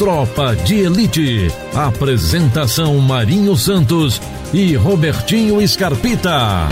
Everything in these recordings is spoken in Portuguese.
Tropa de Elite. Apresentação Marinho Santos e Robertinho Scarpita.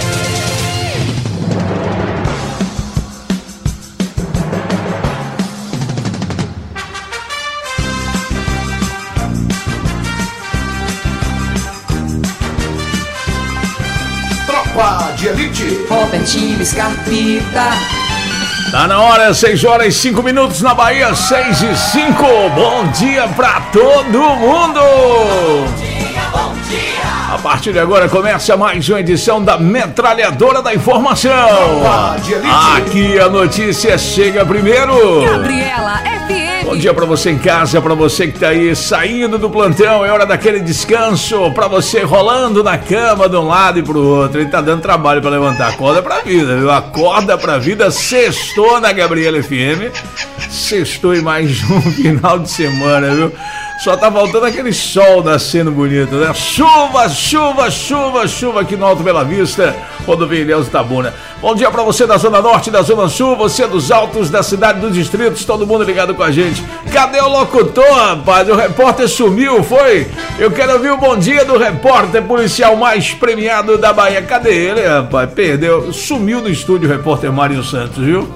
Tropa de Elite. Robertinho Scarpita. Tá na hora, 6h05 na Bahia, 6h05. Bom dia pra todo mundo. Bom dia, bom dia. A partir de agora começa mais uma edição da Metralhadora da Informação. Tropa de Elite. Aqui a notícia chega primeiro. Gabriela FM. Bom dia pra você em casa, pra você que tá aí saindo do plantão, é hora daquele descanso, pra você rolando na cama de um lado e pro outro. Ele tá dando trabalho pra levantar. Acorda pra vida, viu? Acorda pra vida. Sextou na Gabriela FM. Sextou e mais um final de semana, viu? Só tá faltando aquele sol nascendo bonito, né? Chuva, chuva, chuva, chuva aqui no Alto Bela Vista, Rodovia Ilhéus Itabuna. Bom dia pra você da Zona Norte, da Zona Sul, você dos altos, da cidade, dos distritos, todo mundo ligado com a gente. Cadê o locutor, rapaz? O repórter sumiu, foi? Eu quero ouvir o bom dia do repórter policial mais premiado da Bahia. Cadê ele, rapaz? Perdeu, sumiu do estúdio o repórter Marinho Santos, viu?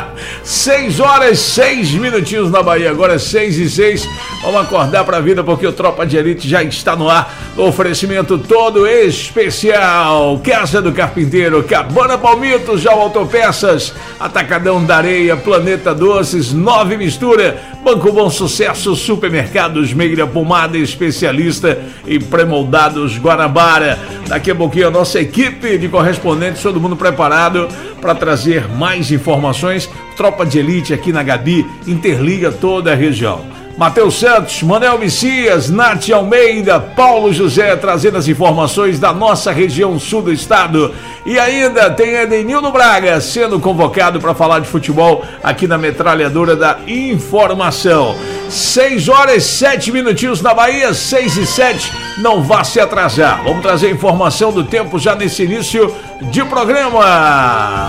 6h06 na Bahia, agora é 6h06. Vamos acordar pra vida porque o Tropa de Elite já está no ar. Oferecimento todo especial. Casa do Carpinteiro, Cabana Palmitos, já Autopeças, Atacadão da Areia, Planeta Doces, Nove Mistura, Banco Bom Sucesso, Supermercados Meira Pomada, especialista em pré-moldados Guanabara. Daqui a pouquinho a nossa equipe de correspondentes, todo mundo preparado para trazer mais informações. Tropa de Elite aqui na Gabi interliga toda a região. Matheus Santos, Manel Messias, Nath Almeida, Paulo José trazendo as informações da nossa região sul do estado. E ainda tem Edenildo Braga sendo convocado para falar de futebol aqui na Metralhadora da Informação. 6h07 na Bahia, 6h07, não vá se atrasar. Vamos trazer informação do tempo já nesse início de programa.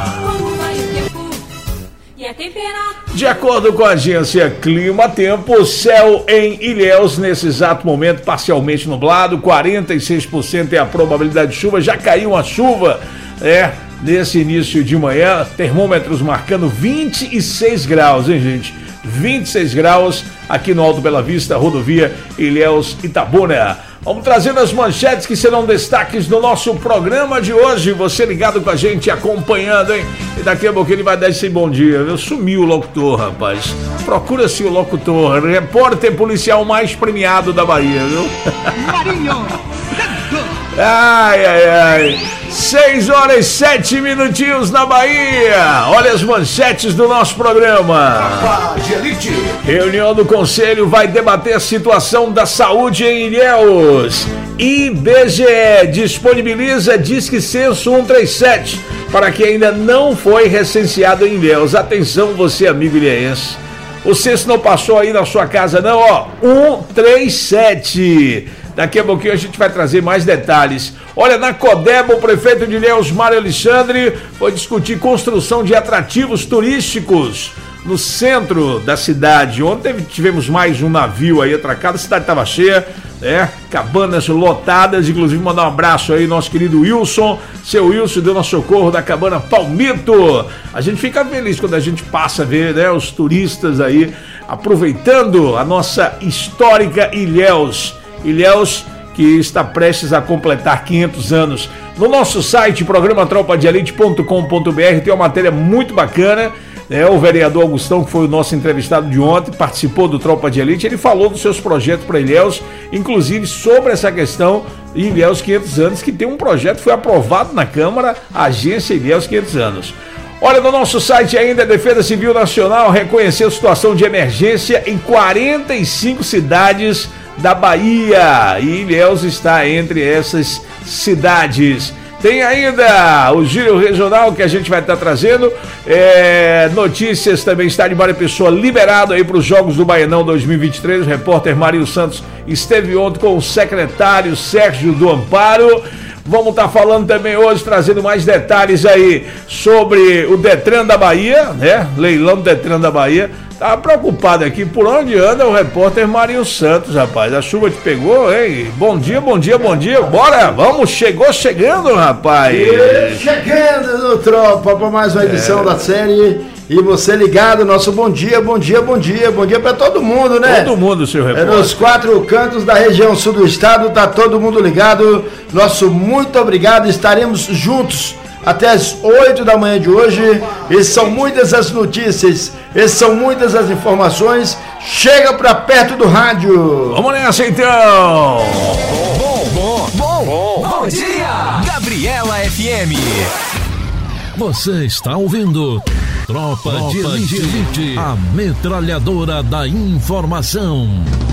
De acordo com a agência Clima Tempo, céu em Ilhéus nesse exato momento parcialmente nublado, 46% é a probabilidade de chuva, já caiu uma chuva, nesse início de manhã, termômetros marcando 26 graus, hein, gente? 26 graus aqui no Alto Bela Vista, rodovia Ilhéus Itabuna. Vamos trazendo as manchetes que serão destaques no nosso programa de hoje. Você ligado com a gente, acompanhando, hein? E daqui a pouco ele vai dar esse bom dia, viu? Sumiu o locutor, rapaz. Procura-se o locutor, repórter policial mais premiado da Bahia, viu? Marinho! Ai, ai, ai. 6h07 na Bahia. Olha as manchetes do nosso programa. Tropa de Elite. Reunião do Conselho vai debater a situação da saúde em Ilhéus. IBGE disponibiliza Disque Censo 137 para quem ainda não foi recenseado em Ilhéus. Atenção, você amigo ilhéense. O censo não passou aí na sua casa não, ó. 137. Daqui a pouquinho a gente vai trazer mais detalhes. Olha, na Codeba, o prefeito de Ilhéus, Mário Alexandre, foi discutir construção de atrativos turísticos no centro da cidade. Ontem tivemos mais um navio aí atracado, a cidade estava cheia, cabanas lotadas, inclusive mandar um abraço aí, nosso querido Wilson, seu Wilson, deu nosso socorro da cabana Palmito. A gente fica feliz quando a gente passa a ver, os turistas aí aproveitando a nossa histórica Ilhéus. Ilhéus que está prestes a completar 500 anos. No nosso site, programa tropadeelite.com.br, tem uma matéria muito bacana. O vereador Augustão, que foi o nosso entrevistado de ontem, participou do Tropa de Elite, ele falou dos seus projetos para Ilhéus, inclusive sobre essa questão de Ilhéus 500 anos, que tem um projeto que foi aprovado na Câmara, a Agência Ilhéus 500 anos. Olha, no nosso site ainda, a Defesa Civil Nacional reconheceu situação de emergência em 45 cidades da Bahia, e Ilhéus está entre essas cidades. Tem ainda o Giro Regional que a gente vai estar trazendo, notícias também, está de Mário Pessoa liberado aí para os Jogos do Baianão 2023, o repórter Marinho Santos esteve ontem com o secretário Sérgio do Amparo. Vamos estar falando também hoje, trazendo mais detalhes aí sobre o Detran da Bahia, leilão do Detran da Bahia. Tava preocupado aqui, por onde anda o repórter Marinho Santos, rapaz. A chuva te pegou, hein? Bom dia. Bora, vamos, chegando, rapaz. Chegando no Tropa para mais uma edição da série. E você ligado, nosso bom dia para todo mundo, né? Todo mundo, seu repórter. Nos 4 cantos da região sul do estado, tá todo mundo ligado. Nosso muito obrigado, estaremos juntos até as 8 da manhã de hoje. E são muitas as notícias, e são muitas as informações. Chega pra perto do rádio. Vamos nessa então. Bom dia! Gabriela FM. Você está ouvindo Tropa de Elite, a metralhadora da informação.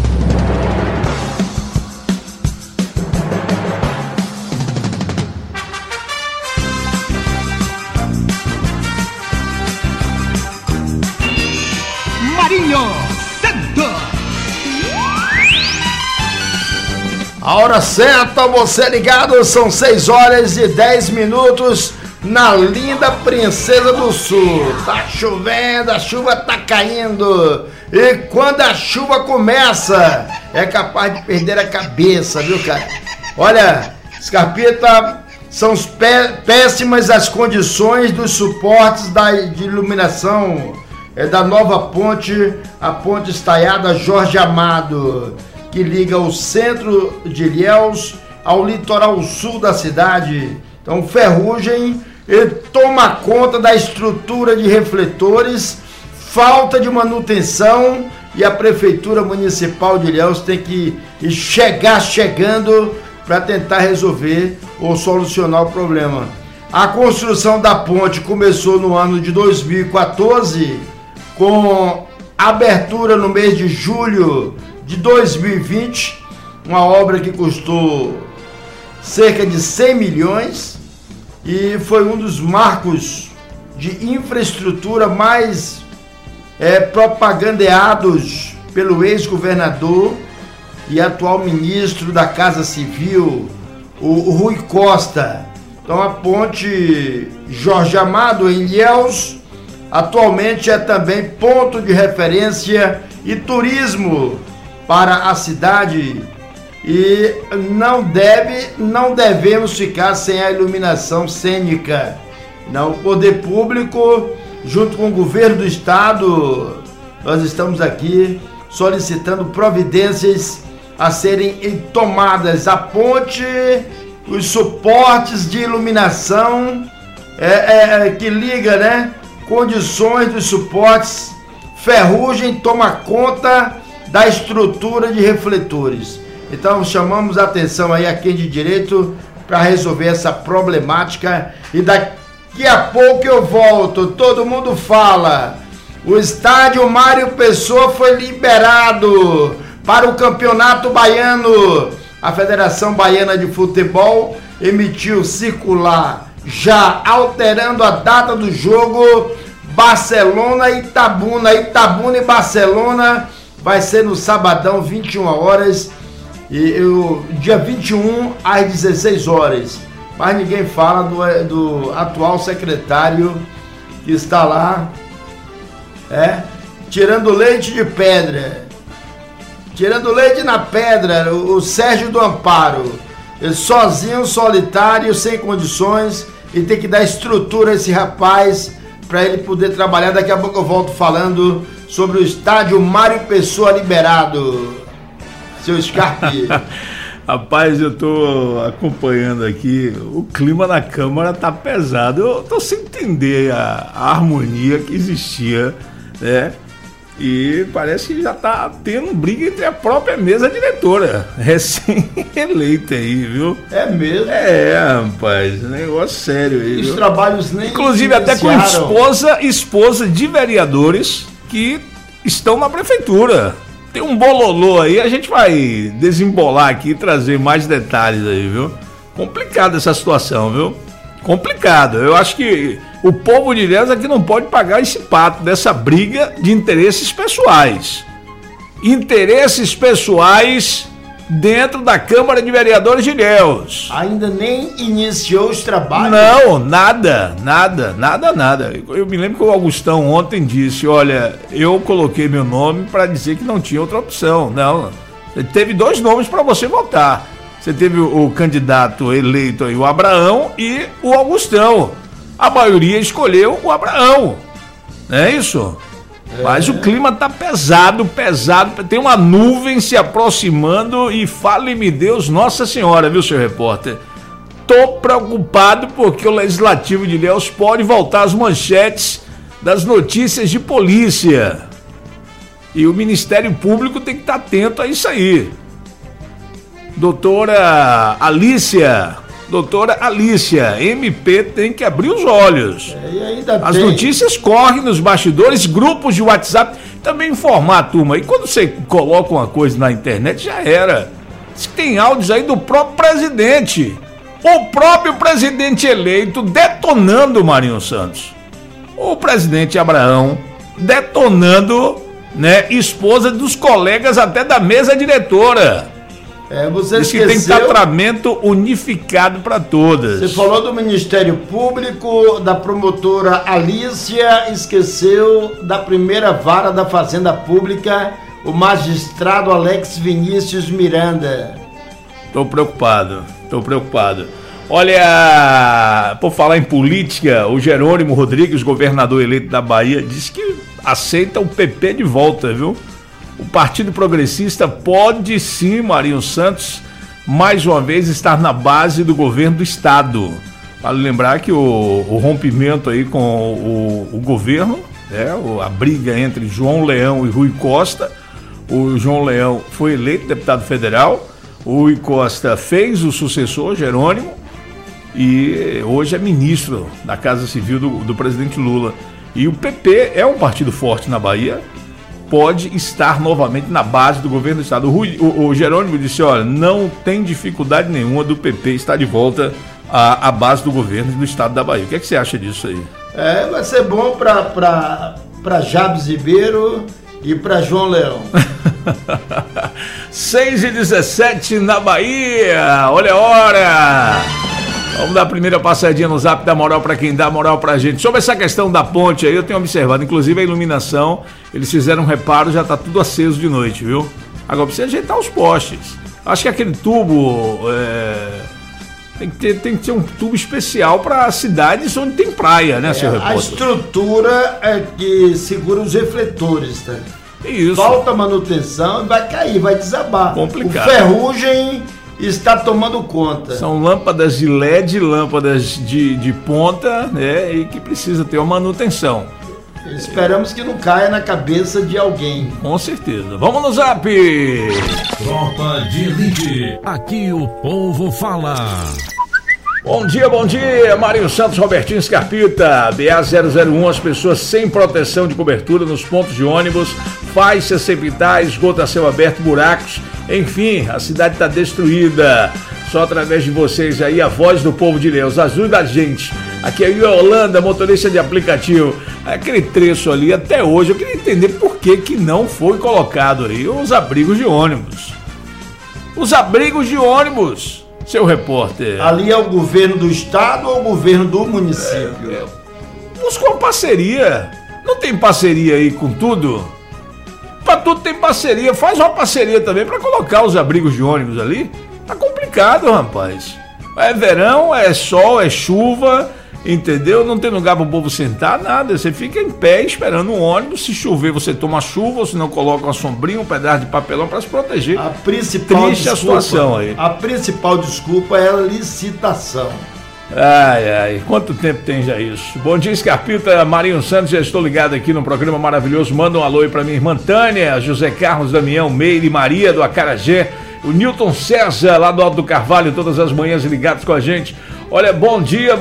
Marinho Santos. A hora certa, você ligado, são 6 horas e 10 minutos na linda Princesa do Sul. Tá chovendo, a chuva tá caindo. E quando a chuva começa, é capaz de perder a cabeça, viu, cara? Olha, Scarpita, são péssimas as condições dos suportes de iluminação da nova ponte, a ponte estaiada Jorge Amado, que liga o centro de Ilhéus ao litoral sul da cidade. Então, ferrugem toma conta da estrutura de refletores, falta de manutenção, e a Prefeitura Municipal de Ilhéus tem que chegando para tentar resolver ou solucionar o problema. A construção da ponte começou no ano de 2014, com abertura no mês de julho de 2020, uma obra que custou cerca de 100 milhões e foi um dos marcos de infraestrutura mais propagandeados pelo ex-governador e atual ministro da Casa Civil, o Rui Costa. Então a ponte Jorge Amado em Ilhéus atualmente é também ponto de referência e turismo para a cidade, e não devemos ficar sem a iluminação cênica. Não, o poder público, junto com o governo do estado, nós estamos aqui solicitando providências a serem tomadas. A ponte, os suportes de iluminação que liga, né? Condições dos suportes, ferrugem toma conta da estrutura de refletores. Então chamamos a atenção aí a quem de direito para resolver essa problemática, e daqui a pouco eu volto. Todo mundo fala, o estádio Mário Pessoa foi liberado para o Campeonato Baiano. A Federação Baiana de Futebol emitiu circular já alterando a data do jogo. Barcelona e Itabuna e Barcelona vai ser no sabadão, 21 horas, e dia 21 às 16 horas. Mas ninguém fala do atual secretário que está lá, tirando leite de pedra, tirando leite na pedra, o Sérgio do Amparo, sozinho, solitário, sem condições, e tem que dar estrutura a esse rapaz para ele poder trabalhar. Daqui a pouco eu volto falando sobre o estádio Mário Pessoa liberado. Seu Scarpi. Rapaz, eu tô acompanhando aqui, o clima na Câmara tá pesado. Eu tô sem entender a harmonia que existia, né? E parece que já tá tendo briga entre a própria mesa diretora, recém-eleita aí, viu? É mesmo? Rapaz, negócio sério aí. Os trabalhos nem inclusive até com esposa de vereadores que estão na prefeitura. Tem um bololô aí, a gente vai desembolar aqui e trazer mais detalhes aí, viu? Complicada essa situação, viu? Complicado. Eu acho que o povo de Ilhéus aqui não pode pagar esse pato dessa briga de interesses pessoais. Interesses pessoais dentro da Câmara de Vereadores de Ilhéus. Ainda nem iniciou os trabalhos? Não, nada. Eu me lembro que o Augustão ontem disse, olha, eu coloquei meu nome para dizer que não tinha outra opção. Não, teve 2 nomes para você votar. Você teve o candidato eleito aí, o Abraão, e o Augustão. A maioria escolheu o Abraão. Não é isso? Mas o clima tá pesado. Tem uma nuvem se aproximando e fale-me Deus, Nossa Senhora, viu, seu repórter? Tô preocupado porque o Legislativo de Ilhéus pode voltar às manchetes das notícias de polícia. E o Ministério Público tem que estar atento a isso aí. Doutora Alícia, MP tem que abrir os olhos. As notícias correm nos bastidores, grupos de WhatsApp, também informar a turma. E quando você coloca uma coisa na internet, já era. Diz que tem áudios aí do próprio presidente. O próprio presidente eleito detonando o Marinho Santos. O presidente Abraão detonando, né, esposa dos colegas até da mesa diretora. Você diz que tem tratamento unificado para todas. Você falou do Ministério Público, da promotora Alícia, esqueceu da primeira vara da Fazenda Pública, o magistrado Alex Vinícius Miranda. Tô preocupado. Olha, por falar em política, o Jerônimo Rodrigues, governador eleito da Bahia, disse que aceita o PP de volta, viu? O Partido Progressista pode sim, Marinho Santos, mais uma vez estar na base do governo do estado. Vale lembrar que o rompimento aí com o governo, a briga entre João Leão e Rui Costa. O João Leão foi eleito deputado federal, o Rui Costa fez o sucessor, Jerônimo, e hoje é ministro da Casa Civil do presidente Lula. E o PP é um partido forte na Bahia, pode estar novamente na base do governo do estado. O Jerônimo disse, olha, não tem dificuldade nenhuma do PP estar de volta à base do governo do estado da Bahia. O que é que você acha disso aí? Vai ser bom para Jabes Ribeiro e para João Leão. 6h17 na Bahia, olha a hora. Vamos dar a primeira passadinha no zap da moral para quem dá moral pra gente. Sobre essa questão da ponte aí, eu tenho observado, inclusive a iluminação, eles fizeram um reparo, já tá tudo aceso de noite, viu? Agora precisa ajeitar os postes. Acho que aquele tubo tem que ter um tubo especial para cidades onde tem praia, né, seu repórter? A estrutura é que segura os refletores, tá? Isso. Falta manutenção e vai cair, vai desabar. Complicado. O ferrugem está tomando conta. São lâmpadas de LED, lâmpadas de ponta, né? E que precisa ter uma manutenção. Esperamos que não caia na cabeça de alguém. Com certeza. Vamos no zap! Tropa de Elite. Aqui o povo fala. Bom dia, Marinho Santos, Robertinho Scarpita, BA-001, as pessoas sem proteção de cobertura nos pontos de ônibus, faixas sem pintar, esgoto a céu aberto, buracos, enfim, a cidade está destruída. Só através de vocês aí, a voz do povo de Ilhéus, ajuda a gente. Aqui é Yolanda, motorista de aplicativo. Aquele trecho ali, até hoje, eu queria entender por que não foi colocado aí os abrigos de ônibus. Os abrigos de ônibus. Seu repórter. Ali é o governo do estado ou o governo do município? Busca uma parceria. Não tem parceria aí com tudo? Pra tudo tem parceria. Faz uma parceria também pra colocar os abrigos de ônibus ali. Tá complicado, rapaz. É verão, é sol, é chuva, entendeu? Não tem lugar pro povo sentar, nada. Você fica em pé esperando um ônibus. Se chover, você toma chuva, ou se não, coloca uma sombrinha, um pedaço de papelão pra se proteger. A principal Triste a situação aí. A principal desculpa é a licitação. Ai, quanto tempo tem já isso? Bom dia, Scarpita, Marinho Santos, já estou ligado aqui no programa maravilhoso. Manda um alô aí pra minha irmã Tânia, José Carlos, Damião, Meire, Maria do Acarajé, o Newton César, lá do Alto do Carvalho, todas as manhãs ligados com a gente. Olha, bom dia.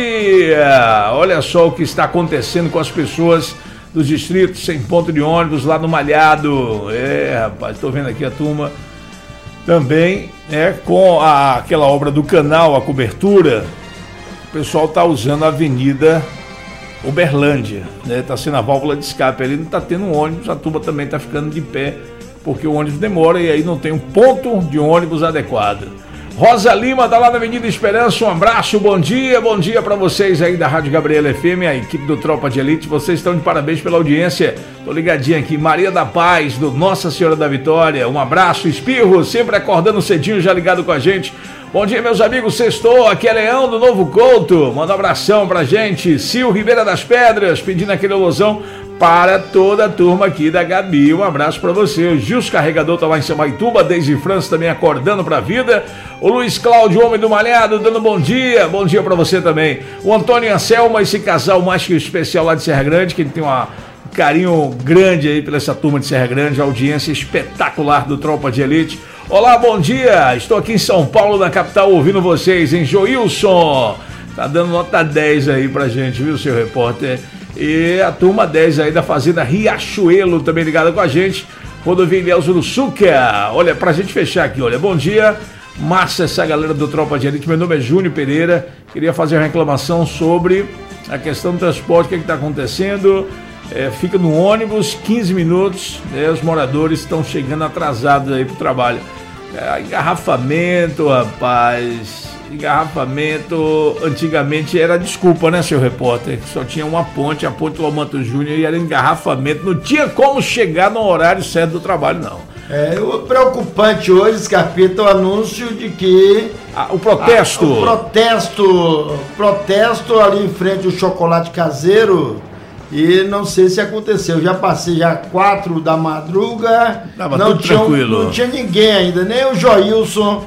Olha só o que está acontecendo com as pessoas dos distritos sem ponto de ônibus lá no Malhado. Rapaz, tô vendo aqui a turma também, com aquela obra do canal, a cobertura. O pessoal tá usando a Avenida Uberlândia, né? Tá sendo a válvula de escape ali, não tá tendo um ônibus, a turma também tá ficando de pé porque o ônibus demora e aí não tem um ponto de ônibus adequado. Rosa Lima tá lá na Avenida Esperança, um abraço, bom dia para vocês aí da Rádio Gabriela FM, a equipe do Tropa de Elite, vocês estão de parabéns pela audiência, tô ligadinho aqui, Maria da Paz, do Nossa Senhora da Vitória, um abraço, Espirro, sempre acordando cedinho, já ligado com a gente. Bom dia, meus amigos, sextou, aqui é Leão do Novo Couto, manda um abração pra gente, Sil Ribeira das Pedras, pedindo aquele alusão para toda a turma aqui da Gabi, um abraço pra você, o Gils Carregador tá lá em Samaituba, Deise França também acordando pra vida, o Luiz Cláudio, homem do Malhado, dando bom dia pra você também, o Antônio Anselma, esse casal mais que especial lá de Serra Grande, que ele tem um carinho grande aí pela essa turma de Serra Grande, a audiência espetacular do Tropa de Elite. Olá, bom dia, estou aqui em São Paulo, na capital, ouvindo vocês, hein, Joilson, tá dando nota 10 aí pra gente, viu, seu repórter? E a turma 10 aí da Fazenda Riachuelo também ligada com a gente, Rodovia Ilhéus Uruçuca. Olha, pra gente fechar aqui, olha, bom dia, massa essa galera do Tropa de Elite, meu nome é Júnior Pereira, queria fazer uma reclamação sobre a questão do transporte, o que está acontecendo, fica no ônibus 15 minutos, os moradores estão chegando atrasados aí pro trabalho. Engarrafamento, rapaz, engarrafamento, antigamente era desculpa, né, seu repórter? Só tinha uma ponte, a ponte Lomanto Júnior, e era engarrafamento, não tinha como chegar no horário certo do trabalho, não. O preocupante hoje, Scarpeta, o anúncio de que... o protesto. O protesto ali em frente ao chocolate caseiro, e não sei se aconteceu, já passei já 4 da madruga, não tinha ninguém ainda, nem o Joilson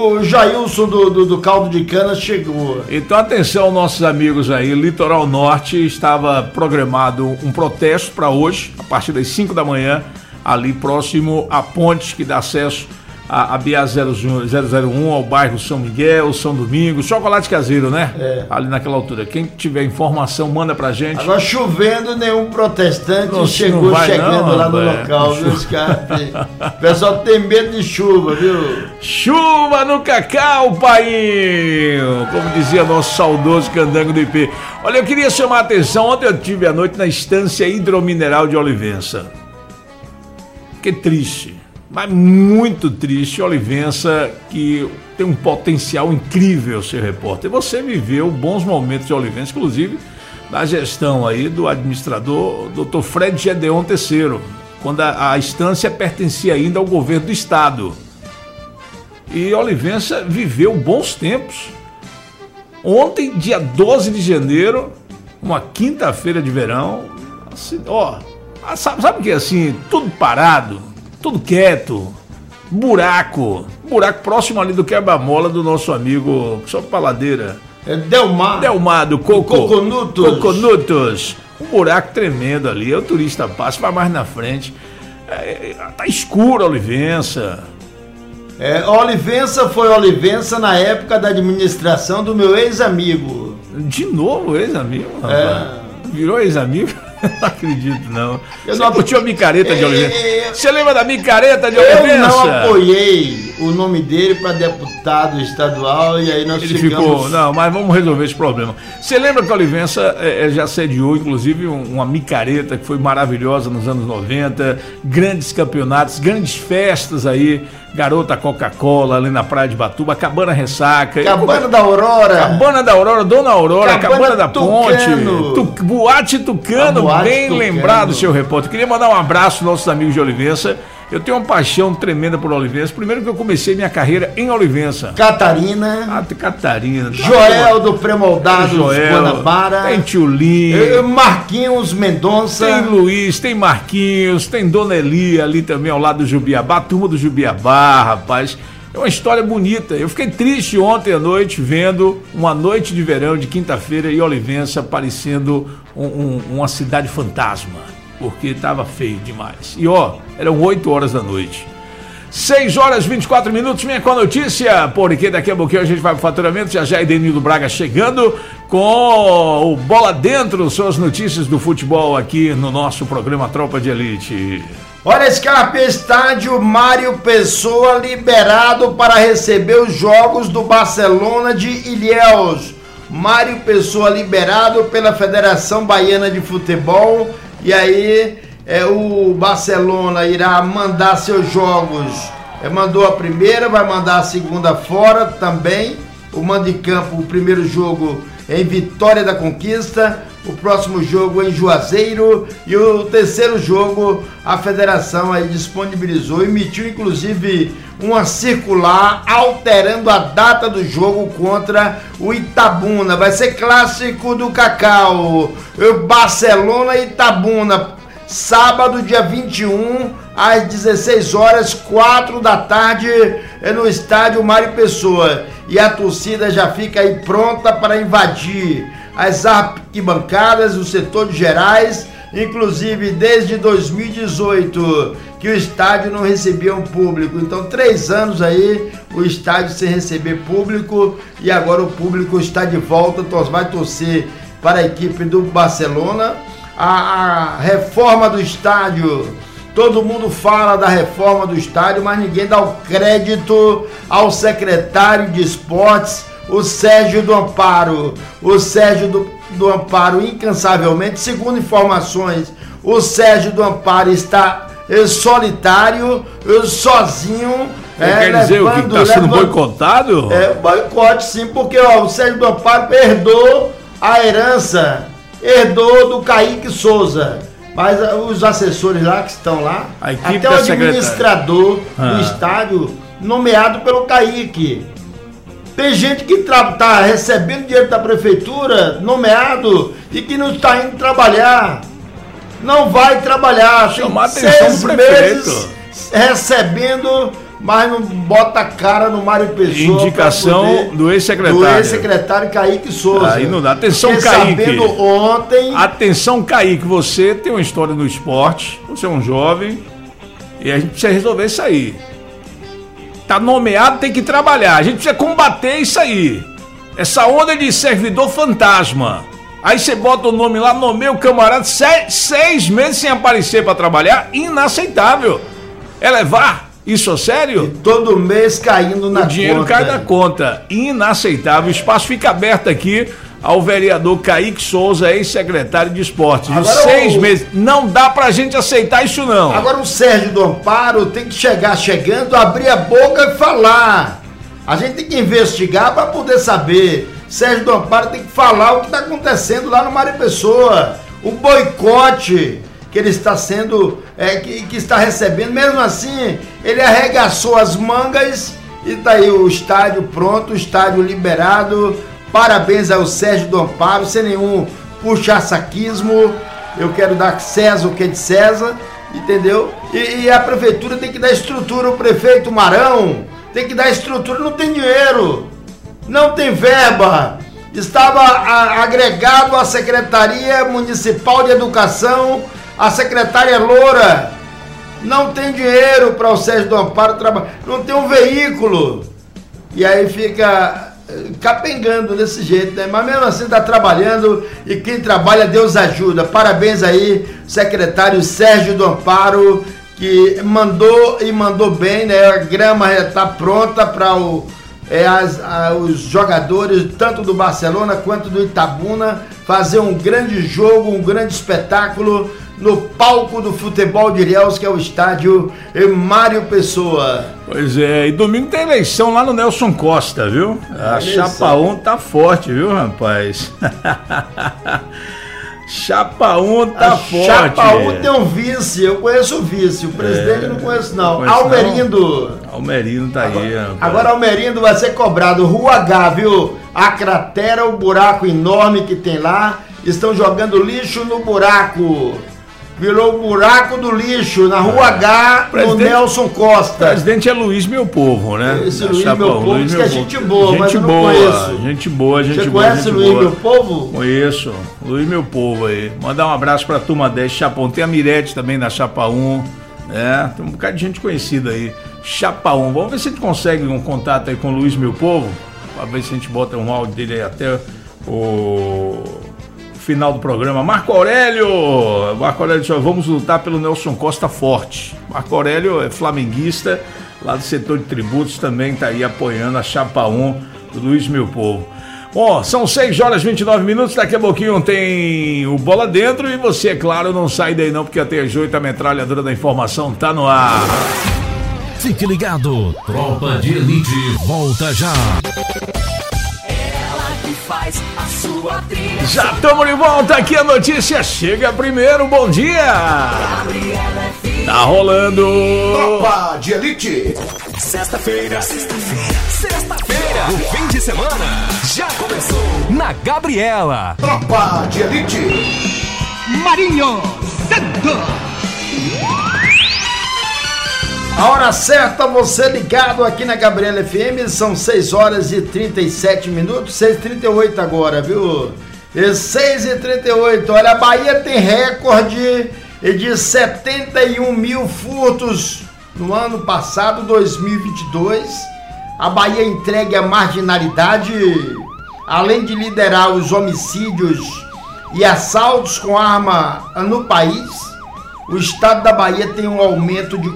do caldo de cana chegou. Então atenção, nossos amigos aí, Litoral Norte, estava programado um protesto para hoje, a partir das 5 da manhã, ali próximo à ponte que dá acesso a BA-001, ao bairro São Miguel, São Domingos, chocolate caseiro, né? Ali naquela altura. Quem tiver informação, manda pra gente. Agora chovendo, nenhum protestante chegando lá no local, viu, Scarpe? O pessoal tem medo de chuva, viu? Chuva no cacau, pai! Como dizia nosso saudoso candango do IP. Olha, eu queria chamar a atenção, ontem eu tive à noite na Estância Hidromineral de Olivença. Fiquei triste. Mas muito triste, Olivença, que tem um potencial incrível, seu repórter. Você viveu bons momentos de Olivença, inclusive na gestão aí do administrador Dr. Fred Gedeon III, quando a estância pertencia ainda ao governo do estado. E Olivença viveu bons tempos. Ontem, dia 12 de janeiro, uma quinta-feira de verão, assim, sabe o que é assim, tudo parado, tudo quieto, buraco próximo ali do quebra-mola do nosso amigo, só paladeira. Delmar do Coconutos. Um buraco tremendo ali, o turista passa, vai mais na frente. Tá escuro a Olivença. Olivença foi Olivença na época da administração do meu ex-amigo. De novo, ex-amigo? Virou ex-amigo? Não acredito, não. Eu não curtiu a micareta de Olivença. Você lembra da micareta de Olivença? Eu não apoiei o nome dele para deputado estadual e aí nós ficamos... Não, mas vamos resolver esse problema. Você lembra que a Olivença já sediou, inclusive, uma micareta que foi maravilhosa nos anos 90, grandes campeonatos, grandes festas aí, Garota Coca-Cola ali na Praia de Batuba, Cabana Ressaca. Cabana da Aurora, Dona Aurora, Cabana da Ponte, Boate Tucano, bem lembrado, seu repórter. Queria mandar um abraço aos nossos amigos de Olivença. Eu tenho uma paixão tremenda por Olivença. Primeiro que eu comecei minha carreira em Olivença. Catarina. Joel do Premoldados Guanabara. Tem Tchulinho. Marquinhos Mendonça. Tem Luiz, tem Marquinhos, tem Dona Eli ali também ao lado do Jubiabá. Turma do Jubiabá, rapaz. É uma história bonita. Eu fiquei triste ontem à noite vendo uma noite de verão de quinta-feira e Olivença parecendo uma cidade fantasma, porque estava feio demais. E eram 8 horas da noite. 6 horas e 24 minutos, vem com a notícia, porque daqui a pouquinho a gente vai pro faturamento. Já Edenildo Braga chegando com o Bola Dentro, suas notícias do futebol aqui no nosso programa Tropa de Elite. Olha, Scarpe, estádio Mário Pessoa liberado para receber os jogos do Barcelona de Ilhéus. Mário Pessoa liberado pela Federação Baiana de Futebol. E aí o Barcelona irá mandar seus jogos, mandou a primeira, vai mandar a segunda fora também, o mando de campo, o primeiro jogo em Vitória da Conquista, o próximo jogo em Juazeiro e o terceiro jogo a federação aí disponibilizou, emitiu inclusive uma circular alterando a data do jogo contra o Itabuna. Vai ser clássico do Cacau, Barcelona e Itabuna, sábado dia 21 às 16 horas, 4 da tarde no estádio Mário Pessoa, e a torcida já fica aí pronta para invadir as arquibancadas, o setor de Gerais, inclusive desde 2018 que o estádio não recebia um público, então 3 anos aí o estádio sem receber público, e agora o público está de volta, vai torcer para a equipe do Barcelona. A reforma do estádio, todo mundo fala da reforma do estádio, mas ninguém dá o crédito ao secretário de esportes, o Sérgio do Amparo. O Sérgio do Amparo, incansavelmente, segundo informações, o Sérgio do Amparo está solitário, sozinho. Quer dizer o que está sendo boicotado? Boicote sim, porque o Sérgio do Amparo herdou a herança, herdou do Kaique Souza. Mas os assessores lá que estão lá, até o administrador do estádio, nomeado pelo Kaique. Tem gente que está recebendo dinheiro da prefeitura, nomeado, e que não está indo trabalhar. Não vai trabalhar. Tem 6 meses recebendo, mas não bota a cara no Mário Pessoa. Indicação do ex-secretário. Do ex-secretário Kaique Souza. Aí não dá. Atenção, Kaique. Sabendo ontem. Atenção, Kaique. Você tem uma história no esporte. Você é um jovem. E a gente precisa resolver isso aí. Tá nomeado, tem que trabalhar. A gente precisa combater isso aí. Essa onda de servidor fantasma. Aí você bota o nome lá, nomeia o camarada, 6 meses sem aparecer para trabalhar. Inaceitável. É levar isso a sério? E todo mês caindo na conta. O dinheiro cai na conta. Inaceitável. O espaço fica aberto aqui ao vereador Kaique Souza, ex-secretário de esportes. Agora, 6 meses. Não dá pra gente aceitar isso, não. Agora o Sérgio do Amparo tem que chegando, abrir a boca e falar. A gente tem que investigar para poder saber. Sérgio do Amparo tem que falar o que está acontecendo lá no Mário Pessoa. O boicote que ele está sendo, que está recebendo. Mesmo assim, ele arregaçou as mangas e tá aí o estádio pronto, o estádio liberado. Parabéns ao Sérgio do Amparo, sem nenhum puxa-saquismo. Eu quero dar César o que é de César, entendeu? E a prefeitura tem que dar estrutura, o prefeito Marão tem que dar estrutura, não tem dinheiro, não tem verba. Estava agregado à Secretaria Municipal de Educação, a secretária Loura. Não tem dinheiro para o Sérgio do Amparo trabalhar, não tem um veículo. E aí fica capengando desse jeito, né? Mas mesmo assim está trabalhando, e quem trabalha Deus ajuda. Parabéns aí, secretário Sérgio do Amparo, que mandou bem, né? A grama já está pronta para os jogadores tanto do Barcelona quanto do Itabuna fazer um grande jogo, um grande espetáculo no palco do futebol de Ilhéus, que é o estádio Mário Pessoa. Pois é, e domingo tem eleição lá no Nelson Costa, viu? A Chapa 1 tá forte, viu, rapaz? Chapa 1 tá forte. Chapa 1 tem um vice, eu conheço o vice, o presidente eu não conheço não. Almerindo. Almerindo tá aí, rapaz. Agora Almerindo vai ser cobrado, Rua H, viu? A cratera, o buraco enorme que tem lá, estão jogando lixo no buraco. Virou o buraco do lixo na Rua H, no Nelson Costa. O presidente é Luiz Meu Povo, né? Esse Luiz Meu Povo, diz que é gente boa, mas eu não conheço. Gente boa. Você conhece o Luiz Meu Povo? Conheço, Luiz Meu Povo aí. Mandar um abraço pra turma 10, Chapa 1. Tem a Mirete também da Chapa 1, né? Tem um bocado de gente conhecida aí. Chapa 1. Vamos ver se a gente consegue um contato aí com o Luiz Meu Povo, pra ver se a gente bota um áudio dele aí até o final do programa. Marco Aurélio, vamos lutar pelo Nelson Costa forte. Marco Aurélio é flamenguista, lá do setor de tributos, também tá aí apoiando a Chapa 1 do Luiz Meu Povo. Ó, são 6 horas e 29 minutos, daqui a pouquinho tem o Bola Dentro e você, é claro, não sai daí não, porque até às 8 a metralhadora da informação tá no ar. Fique ligado, Tropa de Elite volta já. Ela que faz a sua trilha. Já estamos de volta, aqui a notícia chega primeiro, bom dia! Tá rolando! Tropa de Elite. Sexta-feira, o fim de semana já começou na Gabriela. Tropa de Elite. Marinho Santos. A hora certa, você ligado aqui na Gabriela FM, são 6 horas e 37 minutos, 6h38 agora, viu? 6h38, olha, a Bahia tem recorde de 71 mil furtos no ano passado, 2022. A Bahia entregue à marginalidade, além de liderar os homicídios e assaltos com arma no país. O estado da Bahia tem um aumento de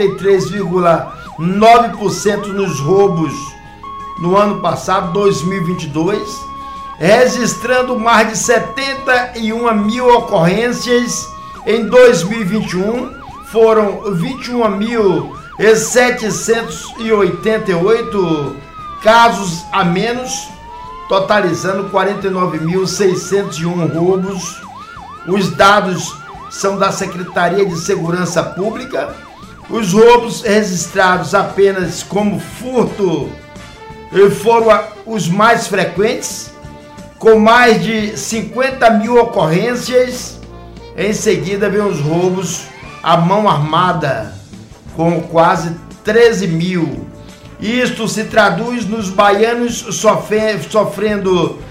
43,9% nos roubos no ano passado, 2022, registrando mais de 71 mil ocorrências. Em 2021, foram 21.788 casos a menos, totalizando 49.601 roubos. Os dados são da Secretaria de Segurança Pública. Os roubos registrados apenas como furto foram os mais frequentes, com mais de 50 mil ocorrências. Em seguida vem os roubos à mão armada, com quase 13 mil. Isto se traduz nos baianos sofrendo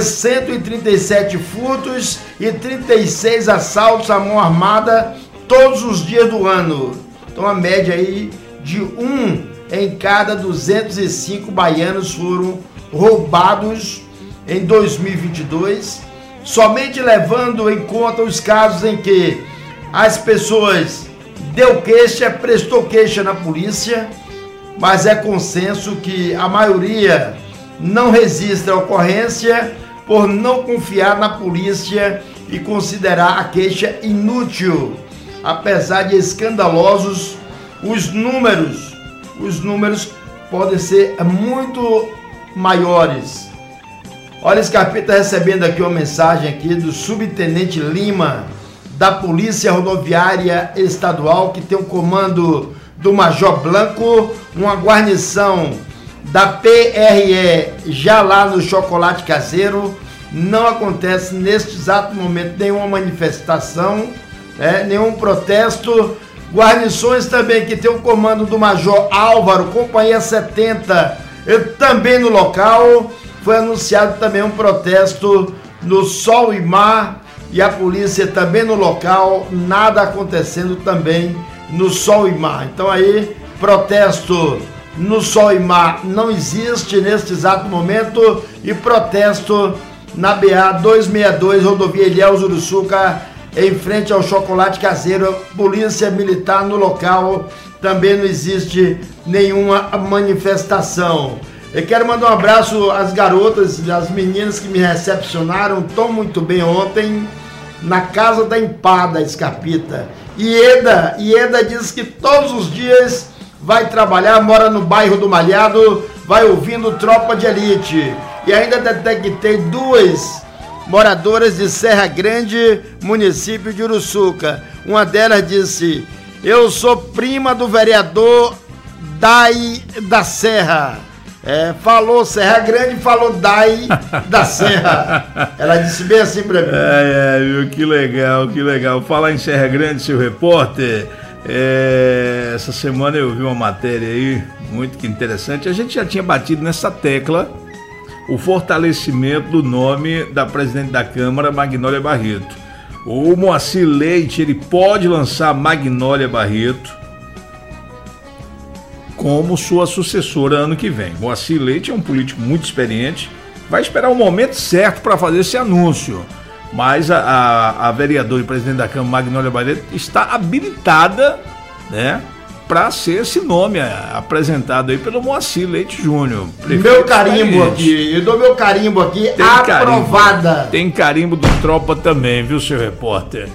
137 furtos e 36 assaltos à mão armada todos os dias do ano. Então a média aí de 1 em cada 205 baianos foram roubados em 2022, somente levando em conta os casos em que as pessoas prestou queixa na polícia, mas é consenso que a maioria não registra a ocorrência por não confiar na polícia e considerar a queixa inútil. Apesar de escandalosos, os números podem ser muito maiores. Olha, Scarpita está recebendo aqui uma mensagem aqui do subtenente Lima, da Polícia Rodoviária Estadual, que tem o comando do Major Blanco, uma guarnição da PRE já lá no Chocolate Caseiro. Não acontece neste exato momento nenhuma manifestação, nenhum protesto. Guarnições também que tem o comando do Major Álvaro, Companhia 70, também no local. Foi anunciado também um protesto no Sol e Mar, e a polícia também no local, nada acontecendo também no Sol e Mar. Então aí, protesto no Sol e Mar não existe neste exato momento, e protesto na BA 262, rodovia Ilhéus Uruçuca, em frente ao Chocolate Caseiro, polícia militar no local, também não existe nenhuma manifestação. Eu quero mandar um abraço às garotas, às meninas que me recepcionaram tão muito bem ontem na Casa da Empada, Scarpita. Ieda diz que todos os dias vai trabalhar, mora no bairro do Malhado, vai ouvindo Tropa de Elite. E ainda detectei 2 moradoras de Serra Grande, município de Uruçuca. Uma delas disse: eu sou prima do vereador Dai da Serra. Falou Serra Grande, falou Dai da Serra. Ela disse bem assim pra mim. Viu? Que legal. Falar em Serra Grande, seu repórter, essa semana eu vi uma matéria aí muito interessante. A gente já tinha batido nessa tecla o fortalecimento do nome da presidente da Câmara, Magnólia Barreto. O Moacir Leite, ele pode lançar Magnólia Barreto como sua sucessora ano que vem. Moacir Leite é um político muito experiente, vai esperar o momento certo para fazer esse anúncio, mas a vereadora e presidente da Câmara, Magnólia Barreto, está habilitada, né, para ser esse nome apresentado aí pelo Moacir Leite Júnior. Meu carimbo aqui, eu dou meu carimbo aqui, aprovada. Tem carimbo do Tropa também, viu, seu repórter?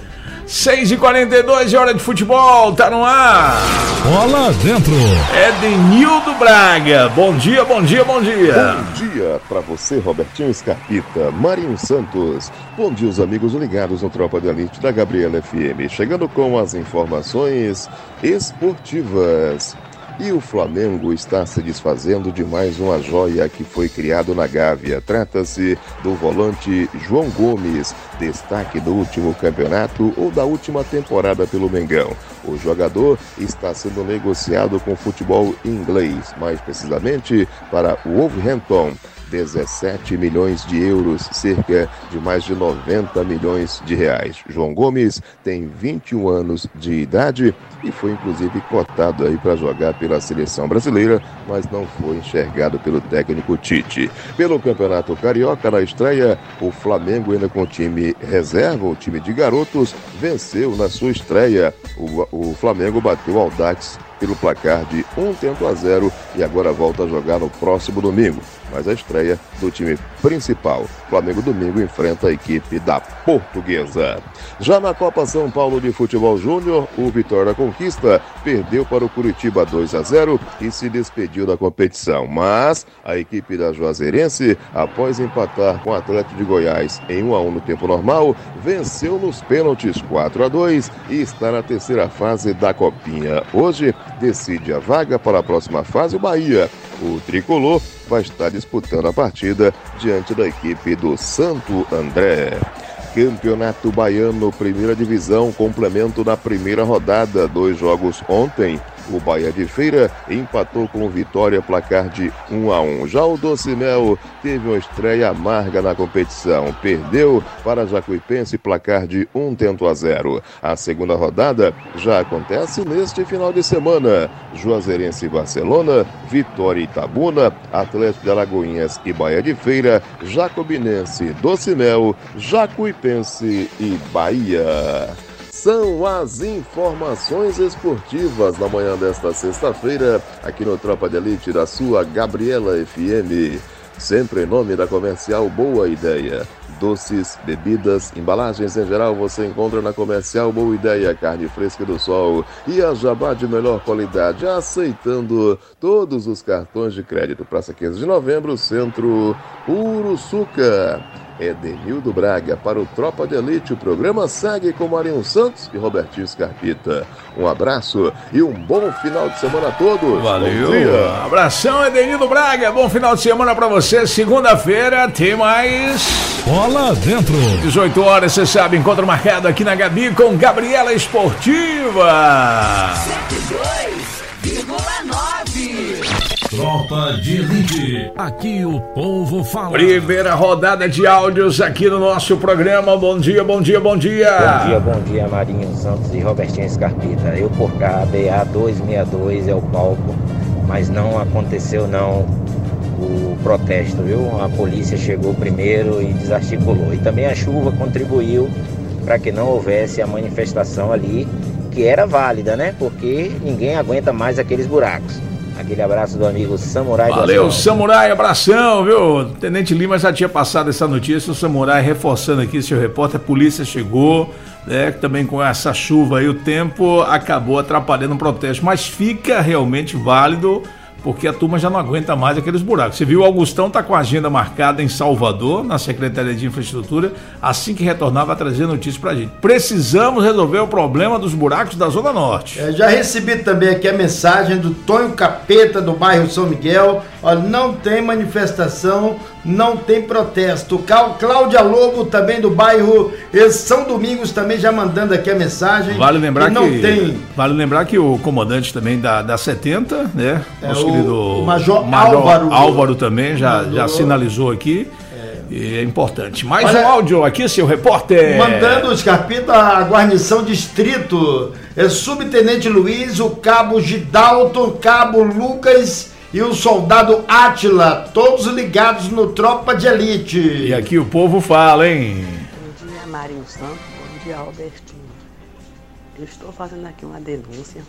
6h42, hora de futebol, tá no ar. Bola dentro. Edenildo Braga, bom dia, bom dia, bom dia. Bom dia pra você, Robertinho Scarpita, Marinho Santos. Bom dia, os amigos ligados no Tropa de Elite da Gabriela FM. Chegando com as informações esportivas. E o Flamengo está se desfazendo de mais uma joia que foi criado na Gávea. Trata-se do volante João Gomes, destaque do último campeonato ou da última temporada pelo Mengão. O jogador está sendo negociado com o futebol inglês, mais precisamente para o Wolverhampton. 17 milhões de euros, cerca de mais de 90 milhões de reais. João Gomes tem 21 anos de idade e foi inclusive cotado aí para jogar pela seleção brasileira, mas não foi enxergado pelo técnico Tite. Pelo Campeonato Carioca, na estreia, o Flamengo ainda com o time reserva, o time de garotos, venceu na sua estreia. O Flamengo bateu o Audax pelo placar de 1-0 e agora volta a jogar no próximo domingo. Mas a estreia do time principal, Flamengo domingo, enfrenta a equipe da Portuguesa. Já na Copa São Paulo de Futebol Júnior, o Vitória da Conquista perdeu para o Curitiba 2-0 e se despediu da competição. Mas a equipe da Juazeirense, após empatar com o Atlético de Goiás em 1-1 no tempo normal, venceu nos pênaltis 4-2 e está na terceira fase da Copinha. Hoje decide a vaga para a próxima fase o Bahia. O tricolor vai estar disputando a partida diante da equipe do Santo André. Campeonato Baiano, primeira divisão, complemento na primeira rodada. 2 jogos ontem. O Bahia de Feira empatou com o Vitória, placar de 1-1. Já o Docimel teve uma estreia amarga na competição. Perdeu para Jacuipense, placar de 1-0. A segunda rodada já acontece neste final de semana. Juazeirense e Barcelona, Vitória e Itabuna, Atlético de Alagoinhas e Bahia de Feira, Jacobinense, Docimel, Jacuipense e Bahia. São as informações esportivas na manhã desta sexta-feira, aqui no Tropa de Elite da sua Gabriela FM. Sempre em nome da Comercial Boa Ideia. Doces, bebidas, embalagens em geral você encontra na Comercial Boa Ideia. Carne fresca do sol e a jabá de melhor qualidade, aceitando todos os cartões de crédito. Praça 15 de Novembro, Centro Uruçuca. Edenildo Braga para o Tropa de Elite. O programa segue com Marinho Santos e Robertinho Scarpita. Um abraço e um bom final de semana a todos. Valeu. Bom dia. Abração, Edenildo Braga. Bom final de semana para você. Segunda-feira tem mais Bola Dentro. 18 horas, você sabe, encontro marcado aqui na Gabi com Gabriela Esportiva. 102,9. Tropa de Elite. Aqui o povo fala. Primeira rodada de áudios aqui no nosso programa. Bom dia, bom dia, bom dia. Bom dia, Marinho Santos e Robertinho Scarpita. Eu por cá, BA 262 é o palco, mas não aconteceu não o protesto, viu? A polícia chegou primeiro e desarticulou. E também a chuva contribuiu para que não houvesse a manifestação ali, que era válida, né? Porque ninguém aguenta mais aqueles buracos. Aquele abraço do amigo Samurai. Valeu, Samurai, abração, viu? O Tenente Lima já tinha passado essa notícia, o Samurai reforçando aqui, seu repórter, a polícia chegou, né? Também com essa chuva aí, o tempo acabou atrapalhando o protesto, mas fica realmente válido, porque a turma já não aguenta mais aqueles buracos. Você viu, o Augustão tá com a agenda marcada em Salvador, na Secretaria de Infraestrutura, assim que retornar vai trazer notícia pra gente. Precisamos resolver o problema dos buracos da Zona Norte. Já recebi também aqui a mensagem do Tonho Capeta, do bairro São Miguel. Olha, não tem manifestação, não tem protesto. Cláudia Lobo, também do bairro São Domingos, também já mandando aqui a mensagem. Vale lembrar que o comandante também da 70, né? O Major Álvaro também já sinalizou aqui. E é importante. Mais um áudio aqui, seu repórter. Mandando, Scarpita, a guarnição distrito. Subtenente Luiz, o cabo Gidalton, cabo Lucas e o soldado Átila, todos ligados no Tropa de Elite. E aqui o povo fala, hein? Bom dia, Marinho Santos. Bom dia, Robertinho. Eu estou fazendo aqui uma denúncia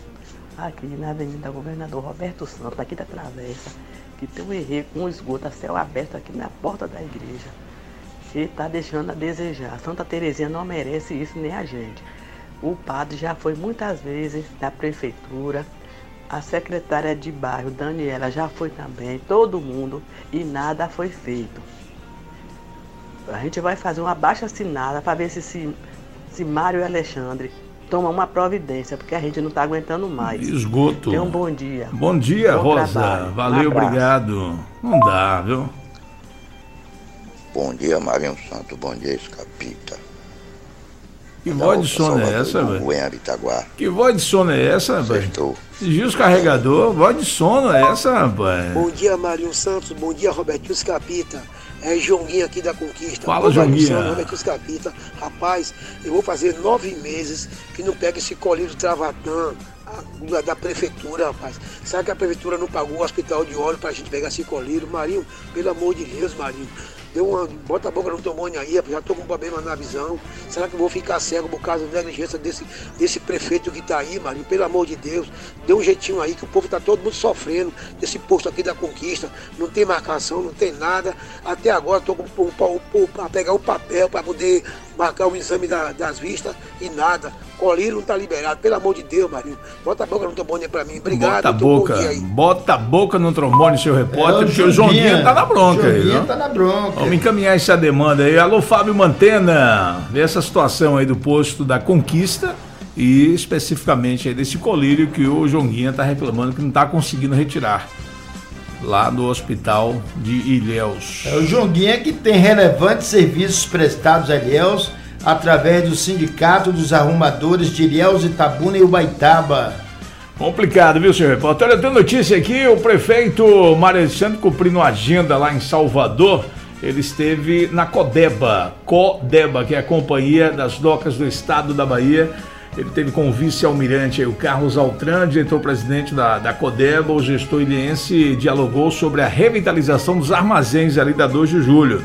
aqui na Avenida Governador Roberto Santos, aqui da Travessa, que tem um erro com esgoto a céu aberto aqui na porta da igreja, que está deixando a desejar. Santa Terezinha não merece isso, nem a gente. O padre já foi muitas vezes na prefeitura, a secretária de bairro, Daniela, já foi também, todo mundo, e nada foi feito. A gente vai fazer uma abaixo-assinada para ver se Mário e Alexandre tomam uma providência, porque a gente não está aguentando mais. Esgoto. Tenha um bom dia. Bom dia, bom Rosa. trabalho. Valeu, obrigado. Não dá, viu? Bom dia, Marinho Santos. Bom dia, Escapita. Que voz de sono é essa, velho? Que voz de sono é essa, velho? Gils Carregador, voz de sono é essa, rapaz? Bom dia, Marinho Santos. Bom dia, Robertinho Escapita. É Jonguinho aqui da Conquista. Fala, Jonguinho. Robertinho Escapita. Rapaz, eu vou fazer 9 meses que não pega esse colírio Travatã da prefeitura, rapaz. Sabe que a prefeitura não pagou o hospital de óleo pra gente pegar esse colírio? Marinho, pelo amor de Deus, Marinho. Bota a boca no tomônio aí, já tô com problema na visão. Será que eu vou ficar cego por causa da negligência desse prefeito que tá aí, Marinho? Pelo amor de Deus, dê um jeitinho aí que o povo tá todo mundo sofrendo desse posto aqui da Conquista. Não tem marcação, não tem nada. Até agora tô pra pegar o papel para poder marcar o exame das vistas e nada. Colírio não tá liberado, pelo amor de Deus, Marinho. Bota a boca no trombone pra mim, obrigado. Bota a boca no trombone, seu repórter, porque o Jonguinho tá na bronca aí. Jonguinho tá na bronca. Vamos encaminhar essa demanda aí. Alô, Fábio Mantena, vê essa situação aí do posto da Conquista e especificamente aí desse colírio que o Jonguinha tá reclamando que não tá conseguindo retirar lá do hospital de Ilhéus. É o Jonguinha que tem relevantes serviços prestados a Ilhéus através do Sindicato dos Arrumadores de Ilhéus, Itabuna e Ubaitaba. Complicado, viu, senhor repórter? Olha, tem notícia aqui, o prefeito Mário Alexandre cumprindo uma agenda lá em Salvador, ele esteve na CODEBA, que é a Companhia das Docas do Estado da Bahia. Ele teve com o vice-almirante, o Carlos Altran, diretor-presidente da CODEBA. O gestor ilhéense dialogou sobre a revitalização dos armazéns ali da 2 de julho.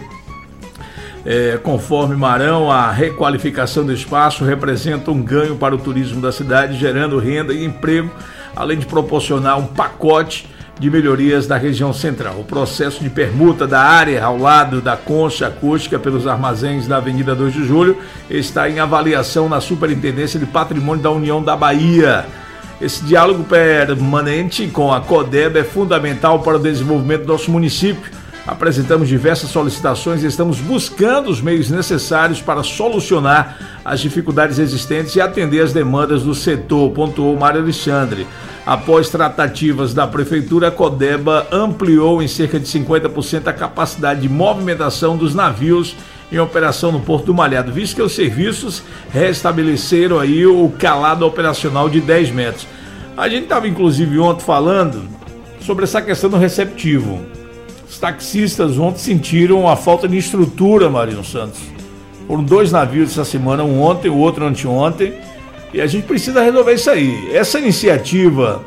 Conforme Marão, a requalificação do espaço representa um ganho para o turismo da cidade, gerando renda e emprego, além de proporcionar um pacote de melhorias da região central. O processo de permuta da área ao lado da concha acústica pelos armazéns da Avenida 2 de Julho está em avaliação na Superintendência de Patrimônio da União da Bahia. Esse diálogo permanente com a CODEBA é fundamental para o desenvolvimento do nosso município. Apresentamos diversas solicitações e estamos buscando os meios necessários para solucionar as dificuldades existentes e atender as demandas do setor, pontuou Mário Alexandre. Após tratativas da Prefeitura, a CODEBA ampliou em cerca de 50% a capacidade de movimentação dos navios em operação no Porto do Malhado, visto que os serviços restabeleceram aí o calado operacional de 10 metros. A gente estava inclusive ontem falando sobre essa questão do receptivo. Os taxistas ontem sentiram a falta de estrutura, Marinho Santos. Foram 2 navios essa semana, um ontem, o outro anteontem, e a gente precisa resolver isso aí. Essa iniciativa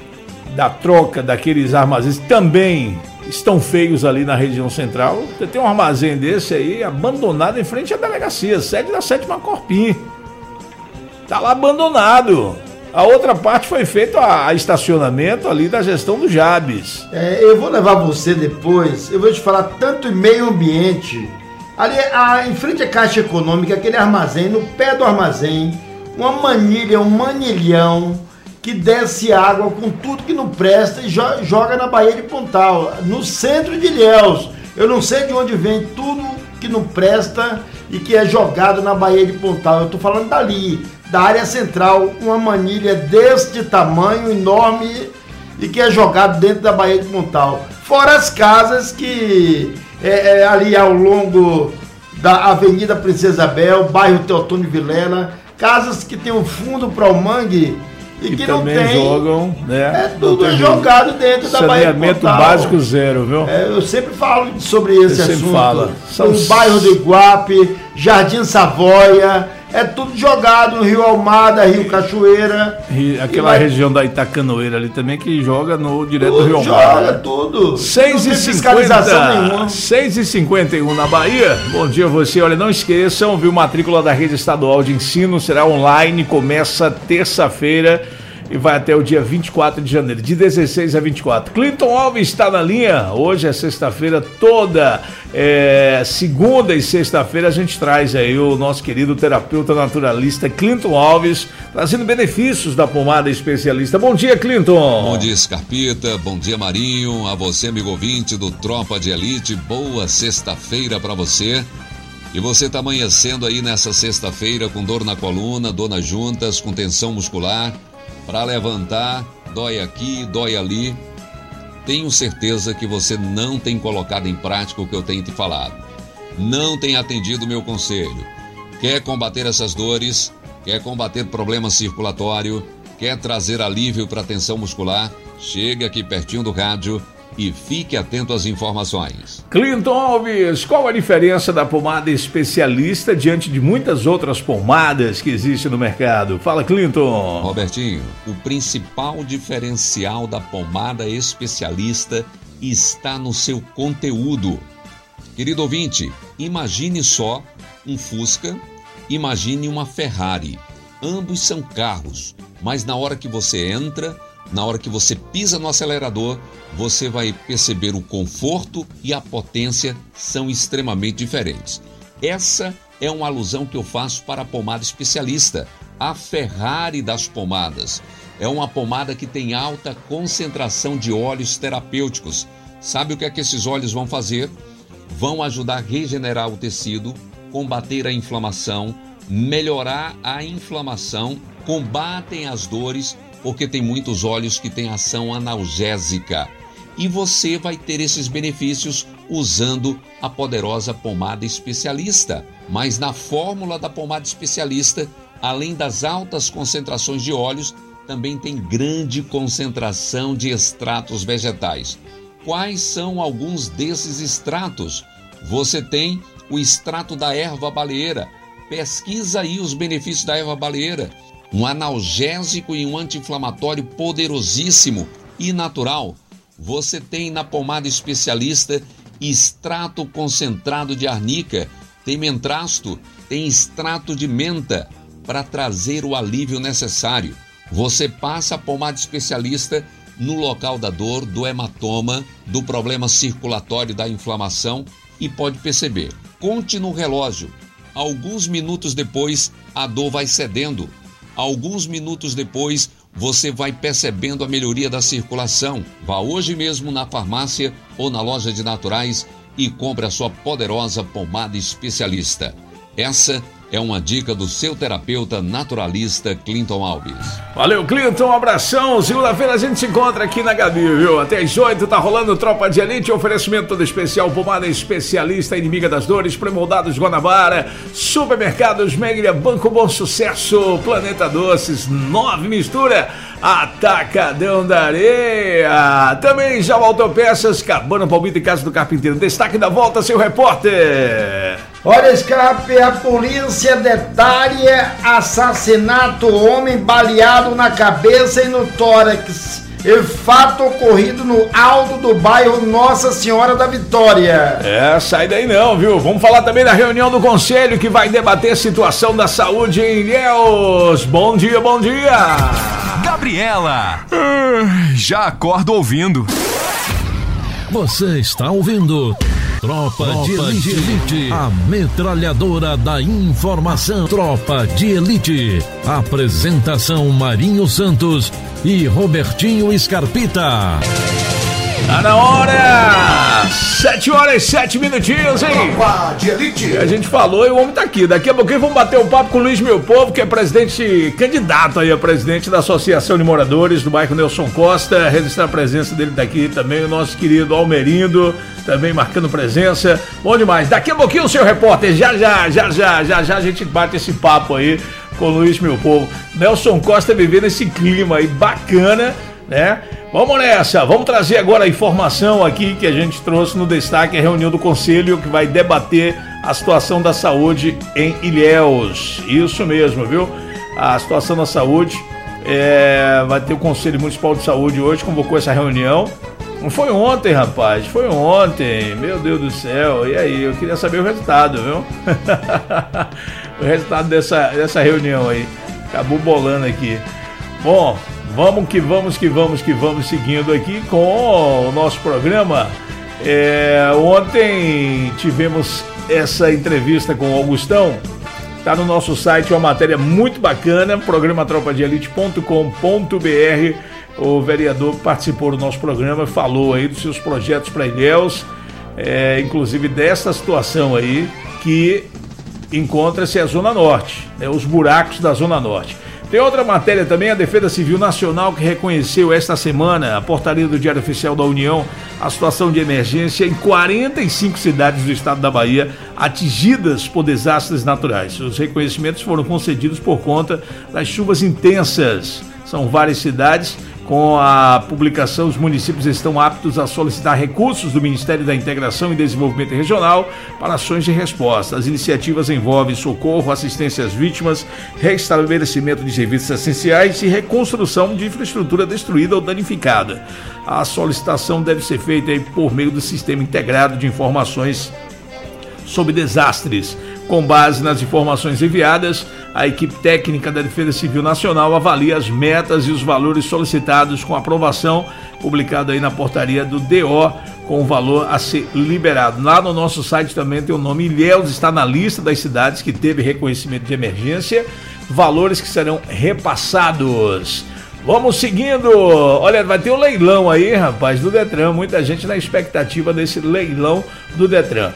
da troca daqueles armazéns também estão feios ali na região central. Você tem um armazém desse aí abandonado em frente à delegacia, sede da 7ª Corpim. Tá lá abandonado. A outra parte foi feito a estacionamento ali da gestão do Jabes. Eu vou levar você depois, eu vou te falar tanto em meio ambiente. Ali em frente à Caixa Econômica, aquele armazém, no pé do armazém, uma manilha, um manilhão que desce água com tudo que não presta e joga na Baía de Pontal, no centro de Ilhéus. Eu não sei de onde vem tudo que não presta e que é jogado na Baía de Pontal. Eu tô falando dali, da área central, uma manilha deste tamanho, enorme, e que é jogado dentro da Baía de Pontal. Fora as casas que ali ao longo da Avenida Princesa Isabel, bairro Teotônio Vilela, casas que tem um fundo para o mangue e que não tem, jogam, né? É tudo jogado dentro da Baía de Pontal. Saneamento básico zero, viu? Eu sempre falo sobre esse assunto. Fala. O bairro do Iguape, Jardim Savoia, é tudo jogado no Rio Almada, Rio Cachoeira. Aquela região da Itacanoeira ali também que joga direto do Rio Almada. Joga tudo. 6h51 na Bahia. Bom dia a você. Olha, não esqueçam, viu? Matrícula da Rede Estadual de Ensino será online, começa terça-feira. e vai até o dia 24 de janeiro, de 16 a 24. Clinton Alves está na linha. Hoje é sexta-feira, toda segunda e sexta-feira a gente traz aí o nosso querido terapeuta naturalista Clinton Alves, trazendo benefícios da pomada especialista. Bom dia, Clinton. Bom dia, Scarpita. Bom dia, Marinho. A você, amigo ouvinte do Tropa de Elite. Boa sexta-feira para você. E você tá amanhecendo aí nessa sexta-feira com dor na coluna, dor nas juntas, com tensão muscular, para levantar, dói aqui, dói ali. Tenho certeza que você não tem colocado em prática o que eu tenho te falado. Não tem atendido o meu conselho. Quer combater essas dores? Quer combater problema circulatório? Quer trazer alívio para a tensão muscular? Chegue aqui pertinho do rádio e fique atento às informações. Clinton Alves, qual a diferença da pomada especialista diante de muitas outras pomadas que existem no mercado? Fala, Clinton. Robertinho, o principal diferencial da pomada especialista está no seu conteúdo. Querido ouvinte, imagine só um Fusca, imagine uma Ferrari. Ambos são carros, mas na hora que você entra, na hora que você pisa no acelerador, você vai perceber o conforto e a potência são extremamente diferentes. Essa é uma alusão que eu faço para a pomada especialista, a Ferrari das pomadas. É uma pomada que tem alta concentração de óleos terapêuticos. Sabe o que é que esses óleos vão fazer? Vão ajudar a regenerar o tecido, combater a inflamação, melhorar a inflamação, combatem as dores, porque tem muitos óleos que têm ação analgésica. E você vai ter esses benefícios usando a poderosa pomada especialista. Mas na fórmula da pomada especialista, além das altas concentrações de óleos, também tem grande concentração de extratos vegetais. Quais são alguns desses extratos? Você tem o extrato da erva baleeira. Pesquisa aí os benefícios da erva baleeira. Um analgésico e um anti-inflamatório poderosíssimo e natural. Você tem na pomada especialista extrato concentrado de arnica, tem mentrasto, tem extrato de menta para trazer o alívio necessário. Você passa a pomada especialista no local da dor, do hematoma, do problema circulatório, da inflamação e pode perceber. Conte no relógio. Alguns minutos depois, a dor vai cedendo. Alguns minutos depois, você vai percebendo a melhoria da circulação. Vá hoje mesmo na farmácia ou na loja de naturais e compre a sua poderosa pomada especialista. Essa é uma dica do seu terapeuta naturalista Clinton Alves. Valeu, Clinton, um abração. Segunda-feira a gente se encontra aqui na Gabi, viu? Até às 8 tá rolando Tropa de Elite, oferecimento todo especial, pomada especialista, inimiga das dores, pré-moldados Guanabara, supermercados Meglia, Banco Bom Sucesso, Planeta Doces, 9 Mistura, Atacadão da Areia, também já Autopeças, Cabana, Palmito e Casa do Carpinteiro. Destaque da volta, seu repórter. Olha, Scarpe, a polícia detalha assassinato, homem baleado na cabeça e no tórax. E fato ocorrido no alto do bairro Nossa Senhora da Vitória. Sai daí não, viu? Vamos falar também da reunião do Conselho que vai debater a situação da saúde em Ilhéus. Bom dia, bom dia! Gabriela, já acordo ouvindo. Você está ouvindo Tropa de Elite, a metralhadora da informação. Tropa de Elite, apresentação Marinho Santos e Robertinho Scarpita. Tá na hora! 7 horas e 7 minutinhos, hein? Tropa de Elite. A gente falou e o homem tá aqui. Daqui a pouquinho vamos bater um papo com o Luiz Meu Povo, que é candidato aí a presidente da Associação de Moradores do bairro Nelson Costa. Registrar a presença dele daqui também, o nosso querido Almerindo, também marcando presença. Bom demais. Daqui a pouquinho o seu repórter, já a gente bate esse papo aí com o Luiz Meu Povo. Nelson Costa vivendo esse clima aí bacana, né? Vamos nessa, vamos trazer agora a informação aqui que a gente trouxe no destaque, a reunião do Conselho que vai debater a situação da saúde em Ilhéus. Isso mesmo, viu? A situação da saúde, vai ter o Conselho Municipal de Saúde hoje, convocou essa reunião. Não foi ontem, rapaz, foi ontem, meu Deus do céu, e aí? Eu queria saber o resultado, viu? O resultado dessa reunião aí, acabou bolando aqui. Bom, Vamos que vamos seguindo aqui com o nosso programa. Ontem tivemos essa entrevista com o Augustão. Está no nosso site uma matéria muito bacana, programa tropadeelite.com.br. O vereador que participou do nosso programa falou aí dos seus projetos para Ilhéus, inclusive dessa situação aí que encontra-se a Zona Norte, os buracos da Zona Norte. Tem outra matéria também, a Defesa Civil Nacional, que reconheceu esta semana, a portaria do Diário Oficial da União, a situação de emergência em 45 cidades do estado da Bahia atingidas por desastres naturais. Os reconhecimentos foram concedidos por conta das chuvas intensas. São várias cidades. Com a publicação, os municípios estão aptos a solicitar recursos do Ministério da Integração e Desenvolvimento Regional para ações de resposta. As iniciativas envolvem socorro, assistência às vítimas, restabelecimento de serviços essenciais e reconstrução de infraestrutura destruída ou danificada. A solicitação deve ser feita por meio do Sistema Integrado de Informações sobre Desastres. Com base nas informações enviadas, a equipe técnica da Defesa Civil Nacional avalia as metas e os valores solicitados com aprovação, publicado aí na portaria do DO, com o valor a ser liberado. Lá no nosso site também tem o nome Ilhéus, está na lista das cidades que teve reconhecimento de emergência, valores que serão repassados. Vamos seguindo. Olha, vai ter um leilão aí, rapaz, do Detran. Muita gente na expectativa desse leilão do Detran.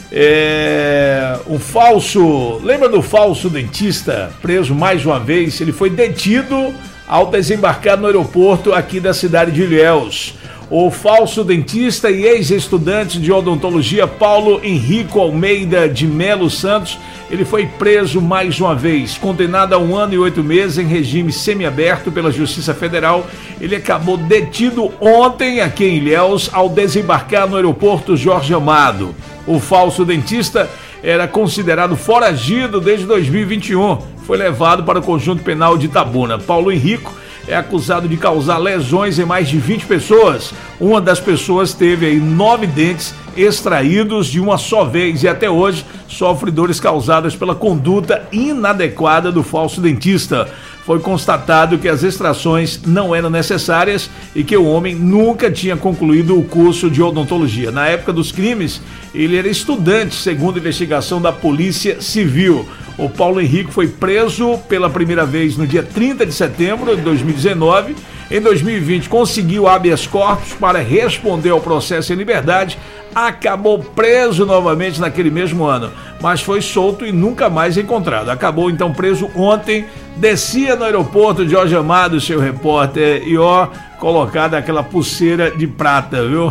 Lembra do falso dentista preso mais uma vez? Ele foi detido ao desembarcar no aeroporto aqui da cidade de Ilhéus. O falso dentista e ex-estudante de odontologia Paulo Henrico Almeida de Melo Santos, ele foi preso mais uma vez, condenado a 1 ano e 8 meses em regime semiaberto pela Justiça Federal. Ele acabou detido ontem aqui em Ilhéus ao desembarcar no aeroporto Jorge Amado. O falso dentista era considerado foragido desde 2021. Foi levado para o Conjunto Penal de Itabuna. Paulo Henrico é acusado de causar lesões em mais de 20 pessoas. Uma das pessoas teve aí 9 dentes extraídos de uma só vez e até hoje sofre dores causadas pela conduta inadequada do falso dentista. Foi constatado que as extrações não eram necessárias e que o homem nunca tinha concluído o curso de odontologia. Na época dos crimes, ele era estudante, segundo a investigação da Polícia Civil. O Paulo Henrique foi preso pela primeira vez no dia 30 de setembro de 2019. Em 2020, conseguiu habeas corpus para responder ao processo em liberdade. Acabou preso novamente naquele mesmo ano, mas foi solto e nunca mais encontrado. Acabou então preso ontem, descia no aeroporto de Jorge Amado, seu repórter, e colocada aquela pulseira de prata, viu?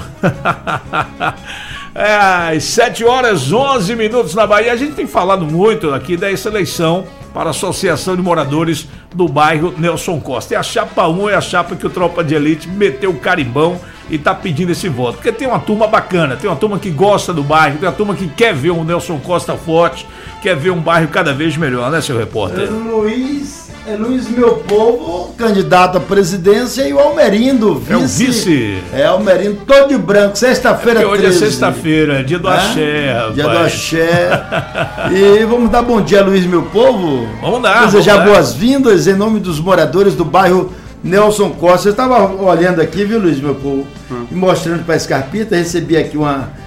Às 7h11 na Bahia. A gente tem falado muito aqui dessa eleição para a Associação de Moradores do bairro Nelson Costa. E a chapa 1 é a chapa que o Tropa de Elite meteu o carimbão e tá pedindo esse voto. Porque tem uma turma bacana, tem uma turma que gosta do bairro, tem uma turma que quer ver um Nelson Costa forte, quer ver um bairro cada vez melhor, né, seu repórter? Luiz Meu Povo, candidato à presidência, e o Almerindo, vice. É o vice. Almerindo, todo de branco, sexta-feira 13. Hoje é sexta-feira, dia do axé, rapaz. Dia do axé. E vamos dar bom dia a Luiz Meu Povo. Vamos dar. Desejar boas-vindas em nome dos moradores do bairro Nelson Costa. Eu estava olhando aqui, viu, Luiz Meu Povo, e mostrando para a Scarpita, recebi aqui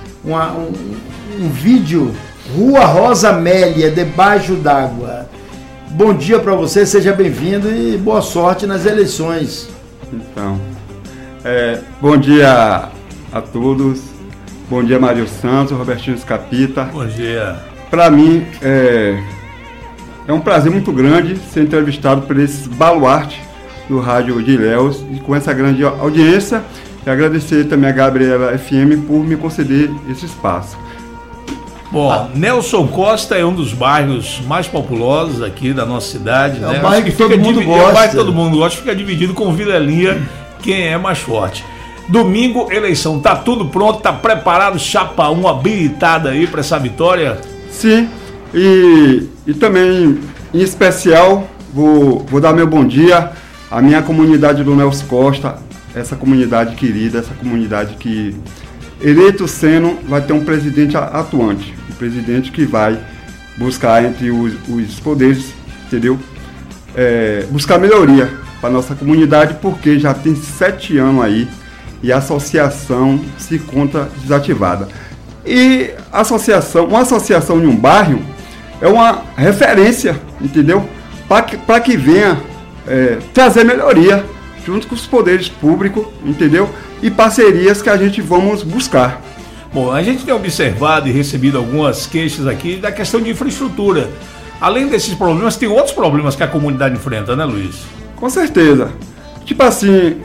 um vídeo, Rua Rosa Amélia, debaixo d'água. Bom dia para você, seja bem-vindo e boa sorte nas eleições. Então, bom dia a todos, bom dia Mário Santos, Robertinho Escapita. Bom dia. Para mim é um prazer muito grande ser entrevistado por esse baluarte do Rádio de Ilhéus e com essa grande audiência, e agradecer também a Gabriela FM por me conceder esse espaço. Bom, Nelson Costa é um dos bairros mais populosos aqui da nossa cidade, né? O bairro que todo mundo gosta. É o bairro que todo mundo gosta, fica dividido com Vilelinha, quem é mais forte. Domingo, eleição, tá tudo pronto, tá preparado, chapa 1 habilitada aí para essa vitória? Sim, e também, em especial, vou dar meu bom dia à minha comunidade do Nelson Costa, essa comunidade querida, essa comunidade que, eleito sendo, vai ter um presidente atuante, um presidente que vai buscar entre os poderes, entendeu? Buscar melhoria para nossa comunidade, porque já tem 7 anos aí e a associação se encontra desativada. E uma associação em um bairro é uma referência, entendeu? Para que venha trazer melhoria junto com os poderes públicos, entendeu? E parcerias que a gente vamos buscar. Bom, a gente tem observado e recebido algumas queixas aqui da questão de infraestrutura. Além desses problemas, tem outros problemas que a comunidade enfrenta, né, Luiz? Com certeza. Tipo assim,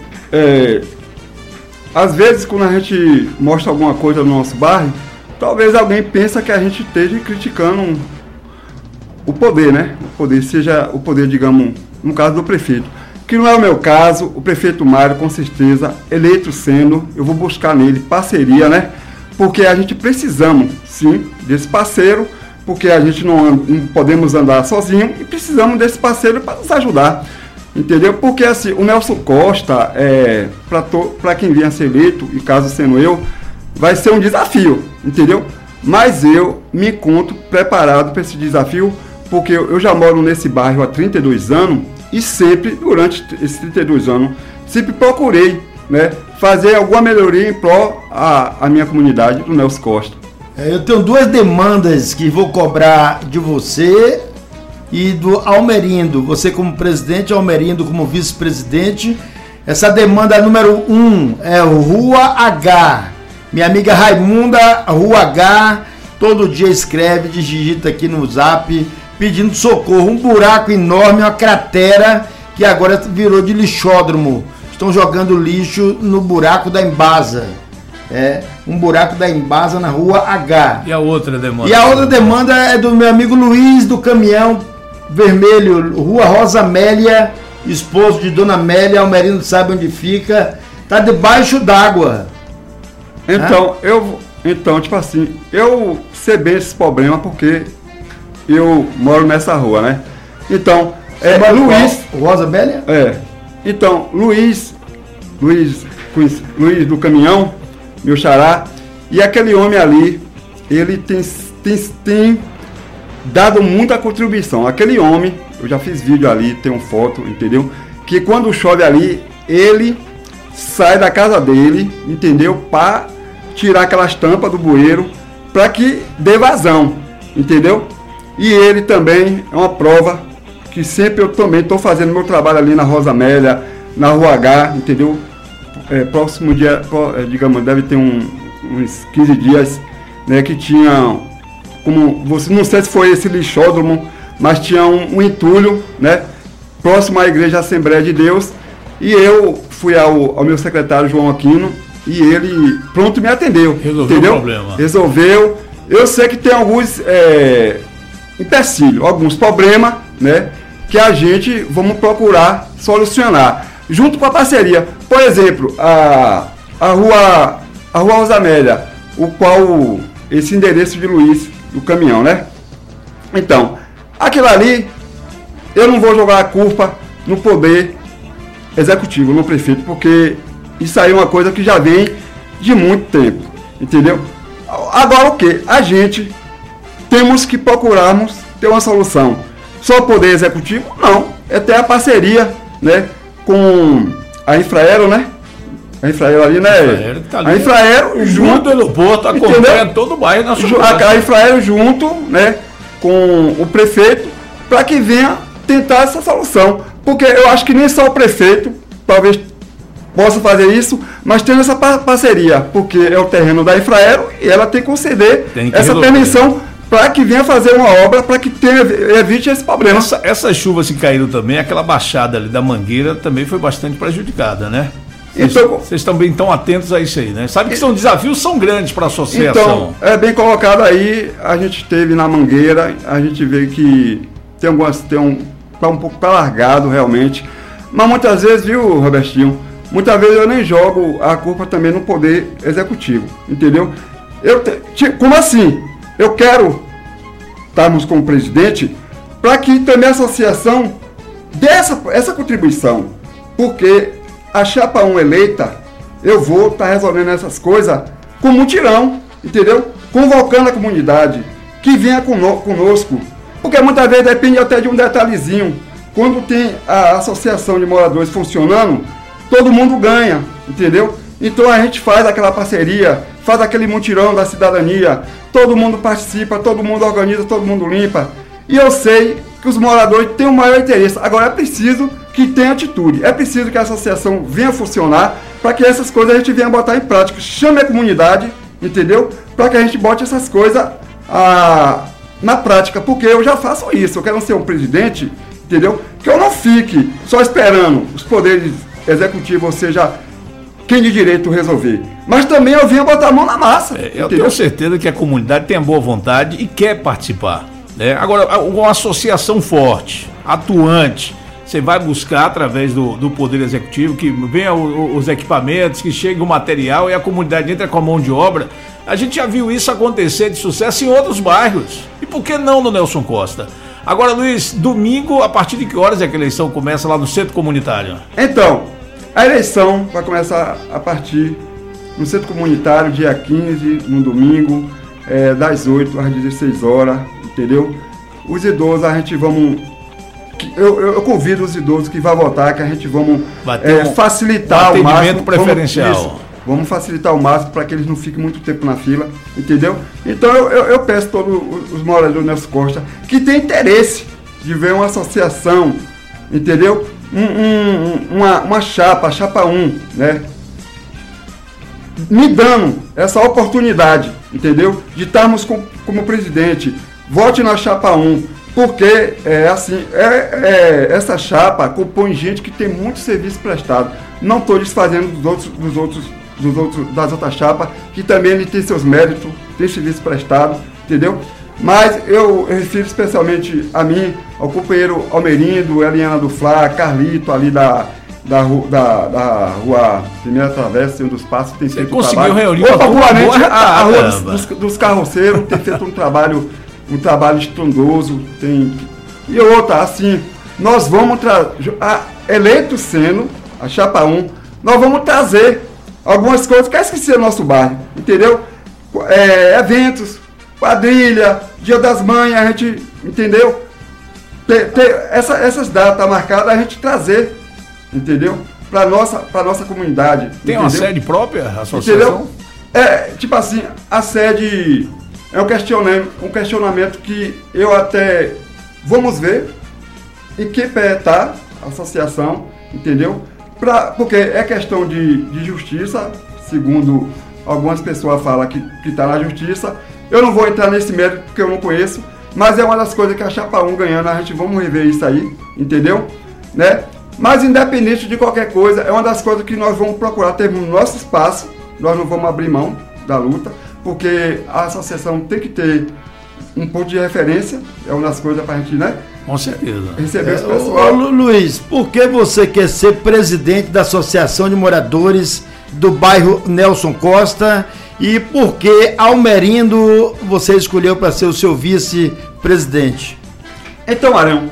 às vezes quando a gente mostra alguma coisa no nosso bairro, talvez alguém pense que a gente esteja criticando o poder, né? O poder, seja o poder, digamos, no caso do prefeito. Que não é o meu caso, o prefeito Mário, com certeza, eleito sendo, eu vou buscar nele parceria, né? Porque a gente precisamos, sim, desse parceiro, porque a gente não podemos andar sozinho e precisamos desse parceiro para nos ajudar, entendeu? Porque assim, o Nelson Costa, para quem vier a ser eleito, e caso sendo eu, vai ser um desafio, entendeu? Mas eu me encontro preparado para esse desafio, porque eu já moro nesse bairro há 32 anos e sempre, durante esses 32 anos, sempre procurei, né, fazer alguma melhoria em prol a minha comunidade do Nelson Costa. Eu tenho 2 demandas que vou cobrar de você e do Almerindo. Você como presidente, Almerindo como vice-presidente. Essa demanda número 1 é Rua H. Minha amiga Raimunda, Rua H, todo dia escreve, digita aqui no zap, pedindo socorro. Um buraco enorme, uma cratera que agora virou de lixódromo. Estão jogando lixo no buraco da Embasa. Um buraco da Embasa na Rua H. E a outra demanda? E a outra demanda é do meu amigo Luiz, do Caminhão Vermelho, Rua Rosa Amélia, esposo de Dona Amélia, Almerindo sabe onde fica, tá debaixo d'água. Então, tipo assim, eu sei bem esse problema porque eu moro nessa rua, né? Então, Luiz... Rosa Amélia? Então, Luiz do Caminhão, meu xará, e aquele homem ali, ele tem dado muita contribuição. Aquele homem, eu já fiz vídeo ali, tem uma foto, entendeu? Que quando chove ali, ele sai da casa dele, entendeu? Para tirar aquelas tampas do bueiro, para que dê vazão, entendeu? E ele também é uma prova que sempre eu também estou fazendo meu trabalho ali na Rosa Amélia, na Rua H, entendeu? Próximo dia, digamos, deve ter uns 15 dias, né, que tinha, como você, não sei se foi esse lixódromo, mas tinha um entulho, né, próximo à Igreja Assembleia de Deus, e eu fui ao meu secretário João Aquino, e ele pronto me atendeu. Resolveu, entendeu? O problema. Resolveu. Eu sei que tem alguns empecilhos, alguns problemas, né, que a gente vamos procurar solucionar junto com a parceria. Por exemplo, a Rua Rosa Amélia, o qual esse endereço de Luiz do Caminhão, né? Então, aquilo ali, eu não vou jogar a culpa no poder executivo, no prefeito, porque isso aí é uma coisa que já vem de muito tempo, entendeu? Agora o que? A gente temos que procurarmos ter uma solução. Só o poder executivo? Não. É ter a parceria, né, com a Infraero, né? A Infraero ali, né? A Infraero junto do aeroporto, acompanha todo o bairro na sua a Infraero junto, né, com o prefeito, para que venha tentar essa solução. Porque eu acho que nem só o prefeito talvez possa fazer isso, mas tendo essa parceria, porque é o terreno da Infraero e ela tem que conceder essa permissão para que venha fazer uma obra, para que evite esse problema. Essas chuvas que caíram também, aquela baixada ali da Mangueira também foi bastante prejudicada, né? Vocês também estão atentos a isso aí, né? Sabe que são desafios, são grandes para a associação. Então, é bem colocado aí, a gente teve na Mangueira, a gente vê que tá um pouco largado realmente, mas muitas vezes, viu, Robertinho, muitas vezes eu nem jogo a culpa também no poder executivo, entendeu? Como assim? Eu quero estarmos como presidente para que também a associação dê essa contribuição, porque a chapa 1 eleita, eu vou estar resolvendo essas coisas com mutirão, entendeu? Convocando a comunidade, que venha conosco, porque muitas vezes depende até de um detalhezinho, quando tem a associação de moradores funcionando, todo mundo ganha, entendeu? Então a gente faz aquela parceria, faz aquele mutirão da cidadania, todo mundo participa, todo mundo organiza, todo mundo limpa. E eu sei que os moradores têm o maior interesse. Agora é preciso que tenha atitude, é preciso que a associação venha funcionar para que essas coisas a gente venha botar em prática. Chame a comunidade, entendeu? Para que a gente bote essas coisas na prática, porque eu já faço isso. Eu quero ser um presidente, entendeu? Que eu não fique só esperando os poderes executivos, ou seja, quem de direito resolver. Mas também eu venho botar a mão na massa. Eu tenho certeza que a comunidade tem boa vontade e quer participar. Né? Agora, uma associação forte, atuante, você vai buscar através do Poder Executivo, que venha os equipamentos, que chegue o material e a comunidade entra com a mão de obra. A gente já viu isso acontecer de sucesso em outros bairros. E por que não no Nelson Costa? Agora, Luiz, domingo, a partir de que horas é que a eleição começa lá no Centro Comunitário? Então, a eleição vai começar a partir no Centro Comunitário, dia 15, no domingo, das 8 às 16 horas, entendeu? Os idosos, a gente vamos... Eu convido os idosos que vão votar, que a gente vamos facilitar o máximo. Preferencial. Vamos facilitar o máximo para que eles não fiquem muito tempo na fila, entendeu? Então eu peço a todos os moradores do Nelson Costa que têm interesse de ver uma associação, entendeu? Uma chapa 1, né? Me dando essa oportunidade, entendeu? De estarmos como presidente. Vote na chapa 1, porque essa chapa compõe gente que tem muito serviço prestado. Não estou desfazendo das outras chapas, que também ele tem seus méritos, tem serviço prestado, entendeu? Mas eu refiro especialmente a mim, ao companheiro Almerindo, Eliana do Flá, Carlito ali da rua Primeira Travessa, um dos passos, tem feito um trabalho. Reunir popularmente a rua dos carroceiros tem feito um trabalho estrondoso. E outra, assim, nós vamos eleito sendo a chapa 1, nós vamos trazer algumas coisas que é esquecer no nosso bairro, entendeu? Eventos, quadrilha, Dia das Mães, a gente, entendeu? Essas datas marcadas, a gente trazer, entendeu? Para nossa comunidade. Tem entendeu? Uma sede própria, a associação? Entendeu? Tipo assim, a sede é um questionamento que eu até... Vamos ver em que pé está a associação, entendeu? Porque é questão de justiça, segundo algumas pessoas falam que está na justiça. Eu não vou entrar nesse mérito porque eu não conheço, mas é uma das coisas que a chapa 1 ganhando, a gente vamos rever isso aí, entendeu? Né? Mas independente de qualquer coisa, é uma das coisas que nós vamos procurar ter no nosso espaço, nós não vamos abrir mão da luta, porque a associação tem que ter um ponto de referência, é uma das coisas para a gente, né? Com certeza. Receber esse pessoal. Luiz, por que você quer ser presidente da Associação de Moradores do bairro Nelson Costa e por que Almerindo você escolheu para ser o seu vice-presidente? Então, Arão,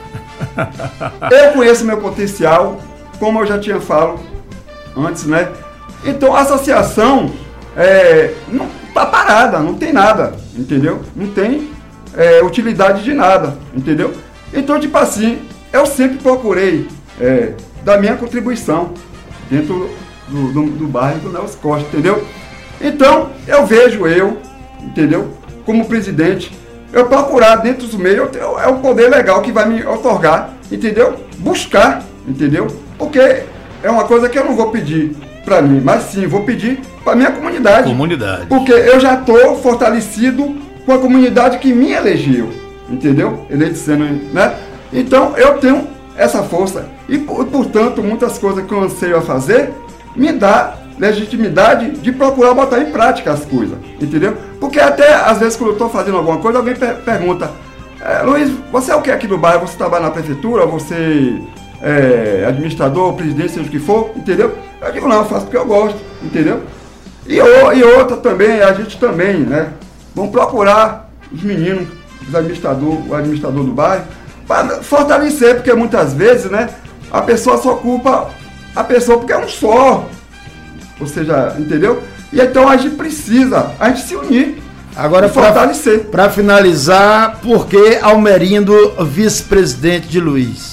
eu conheço meu potencial, como eu já tinha falado antes, né? Então a associação não está parada, não tem nada, entendeu? Não tem utilidade de nada, entendeu? Então, tipo assim, eu sempre procurei dar minha contribuição dentro do bairro do Nelson Costa, entendeu? Então, eu vejo entendeu? Como presidente, eu procurar dentro do meio, é um poder legal que vai me otorgar, entendeu? Buscar, entendeu? Porque é uma coisa que eu não vou pedir para mim, mas sim, vou pedir para minha comunidade. Porque eu já estou fortalecido com a comunidade que me elegeu, entendeu? Eleito sendo, né? Então, eu tenho essa força e, portanto, muitas coisas que eu anseio a fazer me dá legitimidade de procurar botar em prática as coisas, entendeu? Porque até, às vezes, quando eu estou fazendo alguma coisa, alguém pergunta, Luiz, você é o que aqui no bairro? Você trabalha na prefeitura? Você é administrador, presidente, seja o que for, entendeu? Eu digo, não, eu faço porque eu gosto, entendeu? E outra também, a gente também, né? Vamos procurar os meninos, o administrador do bairro, para fortalecer, porque muitas vezes, né, a pessoa só culpa a pessoa porque é um só. Ou seja, entendeu? E então a gente precisa, se unir. Agora, fortalecer. Para finalizar, por que Almerindo, vice-presidente de Luiz?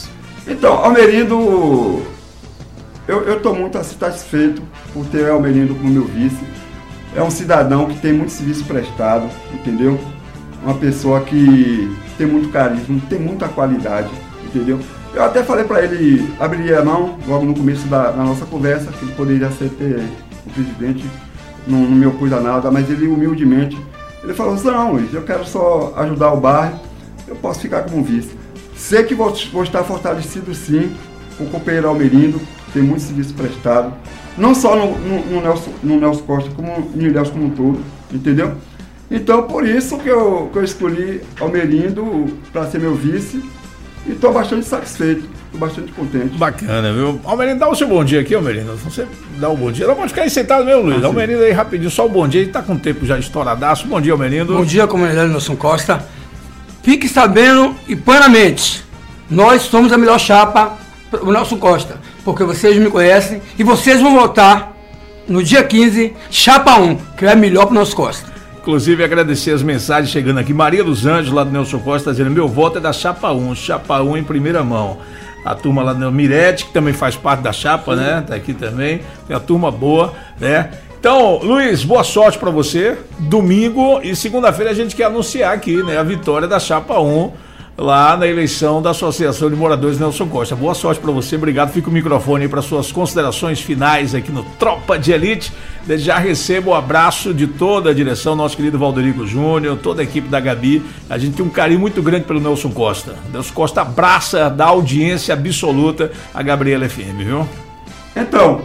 Então, Almerindo, eu estou muito satisfeito por ter Almerindo como meu vice. É um cidadão que tem muito serviço prestado, entendeu? Uma pessoa que tem muito carisma, tem muita qualidade, entendeu? Eu até falei para ele, abriria a mão, logo no começo da nossa conversa, que ele poderia ser o presidente, não me opôs a nada, mas ele humildemente, ele falou, não, Luiz, eu quero só ajudar o bairro, eu posso ficar como vice. Sei que vou estar fortalecido sim, com o companheiro Almerindo, tem muito serviço prestado, não só no Nelson Costa, como no Ilhéus como um todo, entendeu? Então, por isso que eu escolhi Almerindo para ser meu vice e estou bastante satisfeito, estou bastante contente. Bacana, viu? Almerindo, dá o seu bom dia aqui, Almerindo. Você dá o bom dia. Não pode ficar aí sentado mesmo, Luiz. Almerindo aí rapidinho, só o bom dia. Ele está com o tempo já estouradaço. Bom dia, Almerindo. Bom dia, comunidade Nelson Costa. Fique sabendo e plenamente, nós somos a melhor chapa para o Nelson Costa, porque vocês me conhecem e vocês vão votar no dia 15, chapa 1, que é melhor para o Nelson Costa. Inclusive, agradecer as mensagens chegando aqui. Maria dos Anjos, lá do Nelson Costa, dizendo: meu voto é da chapa 1, chapa 1 em primeira mão. A turma lá do Mirete, que também faz parte da chapa, né? Tá aqui também. Tem a turma boa, né? Então, Luiz, boa sorte pra você. Domingo e segunda-feira a gente quer anunciar aqui, né? A vitória da chapa 1 lá na eleição da Associação de Moradores Nelson Costa. Boa sorte para você, obrigado. Fica o microfone aí para suas considerações finais aqui no Tropa de Elite. Desde já recebo o abraço de toda a direção, nosso querido Valderico Júnior, toda a equipe da Gabi. A gente tem um carinho muito grande pelo Nelson Costa. Nelson Costa abraça, dá audiência absoluta a Gabriela FM, viu? Então,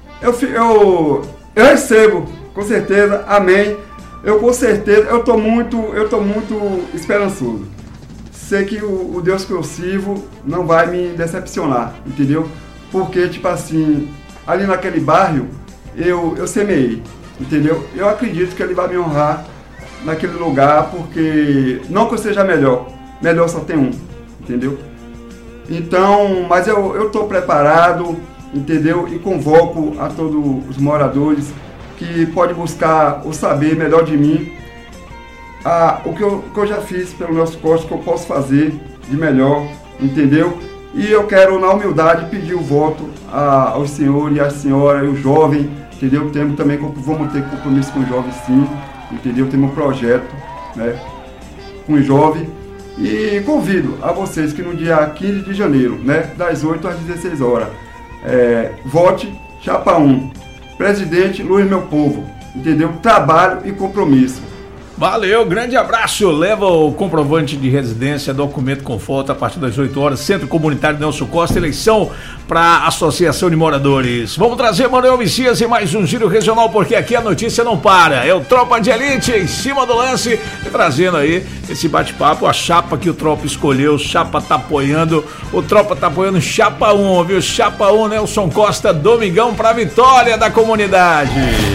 eu recebo, com certeza, amém. Eu tô muito esperançoso. Sei que o Deus que eu sirvo não vai me decepcionar, entendeu? Porque, tipo assim, ali naquele bairro, eu semeei, entendeu? Eu acredito que ele vai me honrar naquele lugar, porque não que eu seja melhor só tem um, entendeu? Então, mas eu tô preparado, entendeu? E convoco a todos os moradores que podem buscar o saber melhor de mim, o que eu já fiz pelo Nelson Costa, que eu posso fazer de melhor, entendeu? E eu quero, na humildade, pedir o voto aos senhores e às senhoras, e o jovem, entendeu? Vamos ter compromisso com o jovem, sim, entendeu? Temos um projeto, né, com o jovem. E convido a vocês que no dia 15 de janeiro, né, das 8 às 16 horas, vote chapa 1, presidente Luiz Meu Povo, entendeu? Trabalho e compromisso. Valeu, grande abraço. Leva o comprovante de residência, documento com foto a partir das 8 horas, Centro Comunitário Nelson Costa, eleição para a Associação de Moradores. Vamos trazer Manuel Messias e mais um giro regional, porque aqui a notícia não para. É o Tropa de Elite em cima do lance, trazendo aí esse bate-papo, a chapa que o Tropa escolheu, chapa tá apoiando, o Tropa tá apoiando chapa 1, viu? Chapa 1, Nelson Costa, domingão para vitória da comunidade.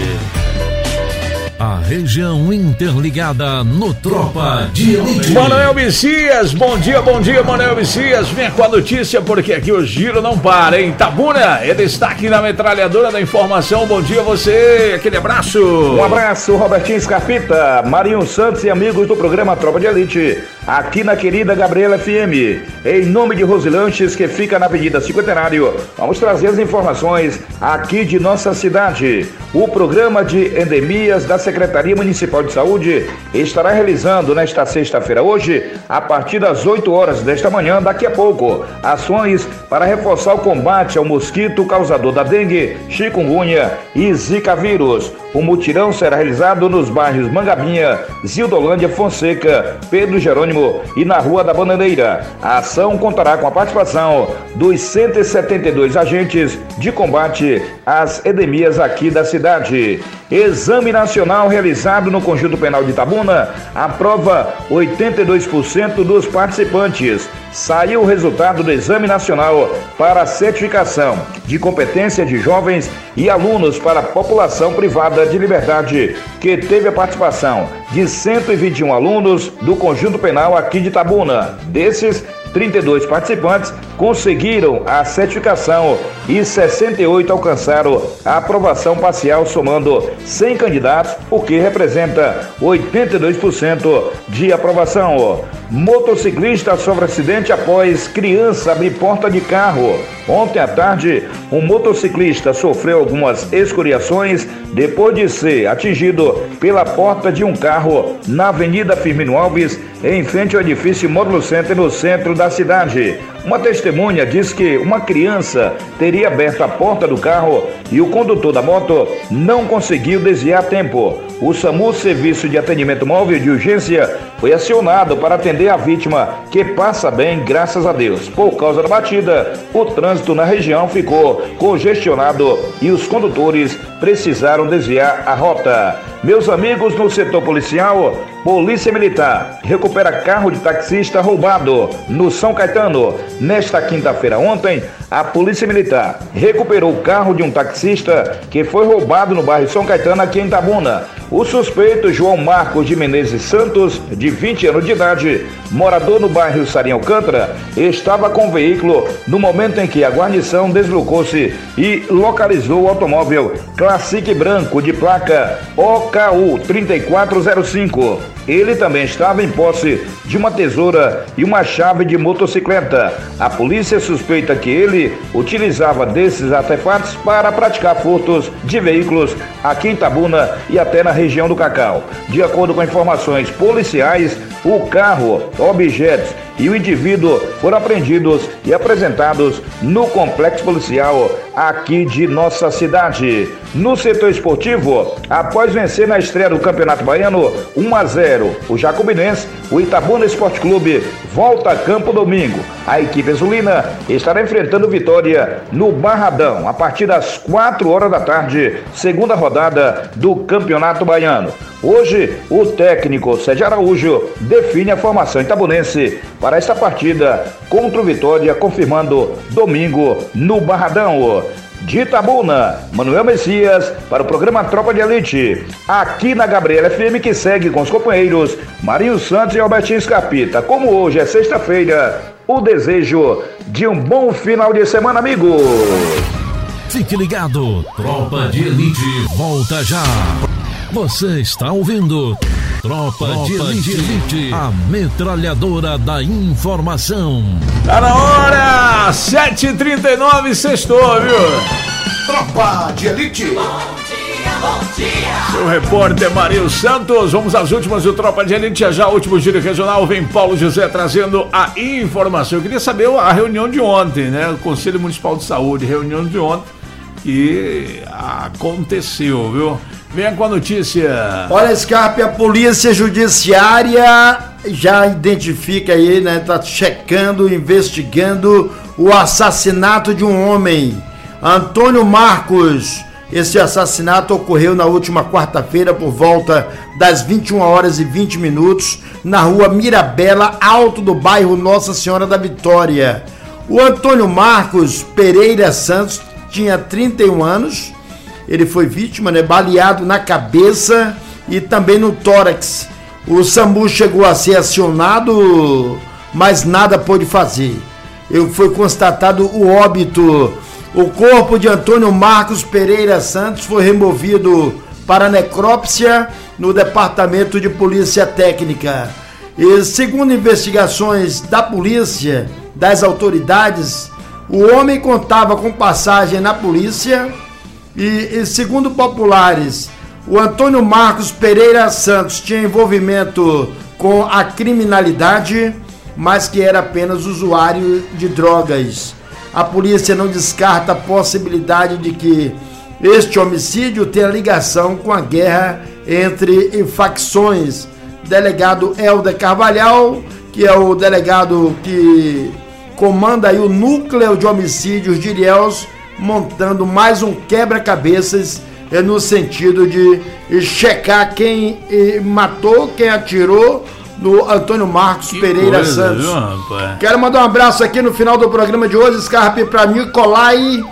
A região interligada no Tropa de Elite. Manuel Messias, bom dia, Manuel Messias. Venha com a notícia, porque aqui o giro não para, hein? Tabuna é destaque na metralhadora da informação. Bom dia a você, aquele abraço. Um abraço, Robertinho Scarpita, Marinho Santos e amigos do programa Tropa de Elite, aqui na querida Gabriela FM. Em nome de Rosilanches, que fica na Avenida Cinquentenário, vamos trazer as informações aqui de nossa cidade. O programa de endemias da Secretaria Municipal de Saúde estará realizando nesta sexta-feira, hoje, a partir das 8 horas desta manhã, daqui a pouco, ações para reforçar o combate ao mosquito causador da dengue, chikungunya e zika vírus. O mutirão será realizado nos bairros Mangabinha, Zildolândia, Fonseca, Pedro Jerônimo e na Rua da Bananeira. A ação contará com a participação dos 172 agentes de combate às endemias aqui da cidade. Exame nacional realizado no Conjunto Penal de Itabuna aprova 82% dos participantes. Saiu o resultado do Exame Nacional para a certificação de competência de jovens e alunos para a população privada de liberdade, que teve a participação de 121 alunos do Conjunto Penal aqui de Itabuna. Desses, 32 participantes conseguiram a certificação e 68 alcançaram a aprovação parcial, somando 100 candidatos, o que representa 82% de aprovação. Motociclista sofre acidente após criança abrir porta de carro. Ontem à tarde, um motociclista sofreu algumas escoriações depois de ser atingido pela porta de um carro na Avenida Firmino Alves, em frente ao edifício Módulo Center, no centro da cidade. Uma testemunha diz que uma criança teria aberto a porta do carro e o condutor da moto não conseguiu desviar a tempo. O SAMU, Serviço de Atendimento Móvel de Urgência, foi acionado para atender a vítima, que passa bem, graças a Deus. Por causa da batida, o trânsito na região ficou congestionado e os condutores precisaram desviar a rota. Meus amigos, no setor policial, Polícia Militar recupera carro de taxista roubado no São Caetano. Nesta quinta-feira ontem, a Polícia Militar recuperou o carro de um taxista que foi roubado no bairro São Caetano, aqui em Itabuna. O suspeito, João Marcos de Menezes Santos, de 20 anos de idade, morador no bairro Sarim Alcântara, estava com o veículo no momento em que a guarnição deslocou-se e localizou o automóvel Classic branco de placa OKU 3405. Ele também estava em posse de uma tesoura e uma chave de motocicleta. A polícia suspeita que ele utilizava desses artefatos para praticar furtos de veículos aqui em Itabuna e até na região do Cacau. De acordo com informações policiais, o carro, objetos e o indivíduo foram apreendidos e apresentados no complexo policial aqui de nossa cidade. No setor esportivo, após vencer na estreia do Campeonato Baiano 1-0 o Jacobinense, o Itabuna Esporte Clube volta a campo domingo. A equipe azulina estará enfrentando Vitória no Barradão a partir das 4 horas da tarde, segunda rodada do Campeonato Baiano. Hoje, o técnico Sérgio Araújo define a formação itabunense para esta partida contra o Vitória, confirmando domingo no Barradão. De Itabuna, Manuel Messias para o programa Tropa de Elite, aqui na Gabriela FM, que segue com os companheiros Marinho Santos e Albertinho Scarpita. Como hoje é sexta-feira, o desejo de um bom final de semana, amigo. Fique ligado, Tropa de Elite volta já. Você está ouvindo Tropa de Elite, a metralhadora da informação. Tá na hora, 7h39, sextou, viu? Tropa de Elite. Bom dia. Seu repórter Marinho Santos, vamos às últimas do Tropa de Elite, já último giro regional, vem Paulo José trazendo a informação. Eu queria saber a reunião de ontem, né? O Conselho Municipal de Saúde, reunião de ontem, que aconteceu, viu? Venha com a notícia. Olha, Scarpe, a Polícia Judiciária já identifica aí, né? Tá checando, investigando o assassinato de um homem, Antônio Marcos. Esse assassinato ocorreu na última quarta-feira por volta das 21h20 na rua Mirabela, alto do bairro Nossa Senhora da Vitória. O Antônio Marcos Pereira Santos tinha 31 anos. Ele foi vítima, né, baleado na cabeça e também no tórax. O SAMU chegou a ser acionado, mas nada pôde fazer. Foi constatado o óbito. O corpo de Antônio Marcos Pereira Santos foi removido para necrópsia no Departamento de Polícia Técnica. E segundo investigações da polícia, das autoridades, o homem contava com passagem na polícia. E segundo populares, o Antônio Marcos Pereira Santos tinha envolvimento com a criminalidade, mas que era apenas usuário de drogas. A polícia não descarta a possibilidade de que este homicídio tenha ligação com a guerra entre facções. Delegado Helder Carvalhal, que é o delegado que comanda aí o núcleo de homicídios de Ilhéus, montando mais um quebra-cabeças no sentido de checar quem matou, quem atirou no Antônio Marcos Pereira Santos. Quero mandar um abraço aqui no final do programa de hoje, Scarpe, para Nicolai,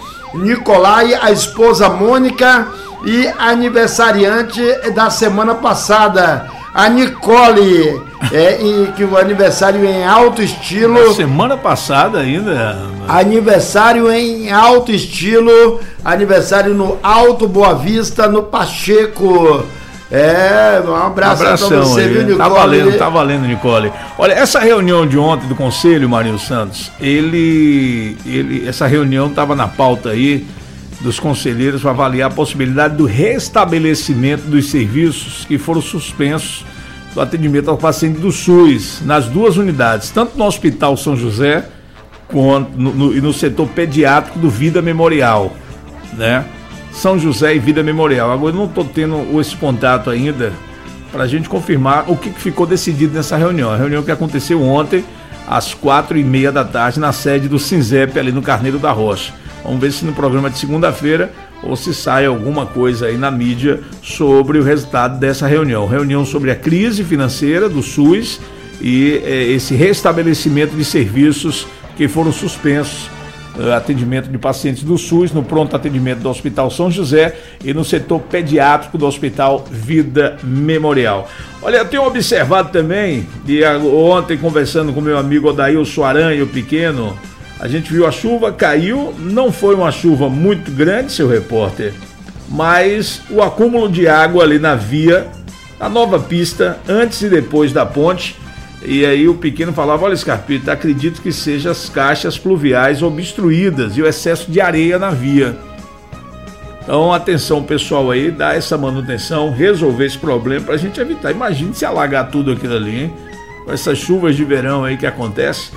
a esposa Mônica e aniversariante da semana passada, A Nicole, que o aniversário em alto estilo. Na semana passada ainda. Aniversário em alto estilo. Aniversário no Alto Boa Vista, no Pacheco. Um abraço pra você, viu, Nicole? Tá valendo, Nicole. Olha, essa reunião de ontem do Conselho, Marinho Santos, essa reunião estava na pauta aí dos conselheiros para avaliar a possibilidade do restabelecimento dos serviços que foram suspensos do atendimento ao paciente do SUS, nas duas unidades, tanto no Hospital São José quanto e no setor pediátrico do Vida Memorial, né? São José e Vida Memorial. Agora eu não estou tendo esse contato ainda para a gente confirmar o que ficou decidido nessa reunião. A reunião que aconteceu ontem às 4h30 da tarde na sede do SINZEP ali no Carneiro da Rocha. Vamos ver se no programa de segunda-feira ou se sai alguma coisa aí na mídia sobre o resultado dessa reunião. Reunião sobre a crise financeira do SUS e esse restabelecimento de serviços que foram suspensos. Atendimento de pacientes do SUS, no pronto atendimento do Hospital São José e no setor pediátrico do Hospital Vida Memorial. Olha, eu tenho observado também, e ontem conversando com meu amigo Odailson Aranha, o pequeno, a gente viu a chuva, caiu, não foi uma chuva muito grande, seu repórter, mas o acúmulo de água ali na via, a nova pista, antes e depois da ponte. E aí o pequeno falava, olha, Scarpita, acredito que sejam as caixas pluviais obstruídas e o excesso de areia na via. Então, atenção pessoal aí, dá essa manutenção, resolver esse problema pra gente evitar. Imagine se alagar tudo aquilo ali, hein? Com essas chuvas de verão aí que acontece.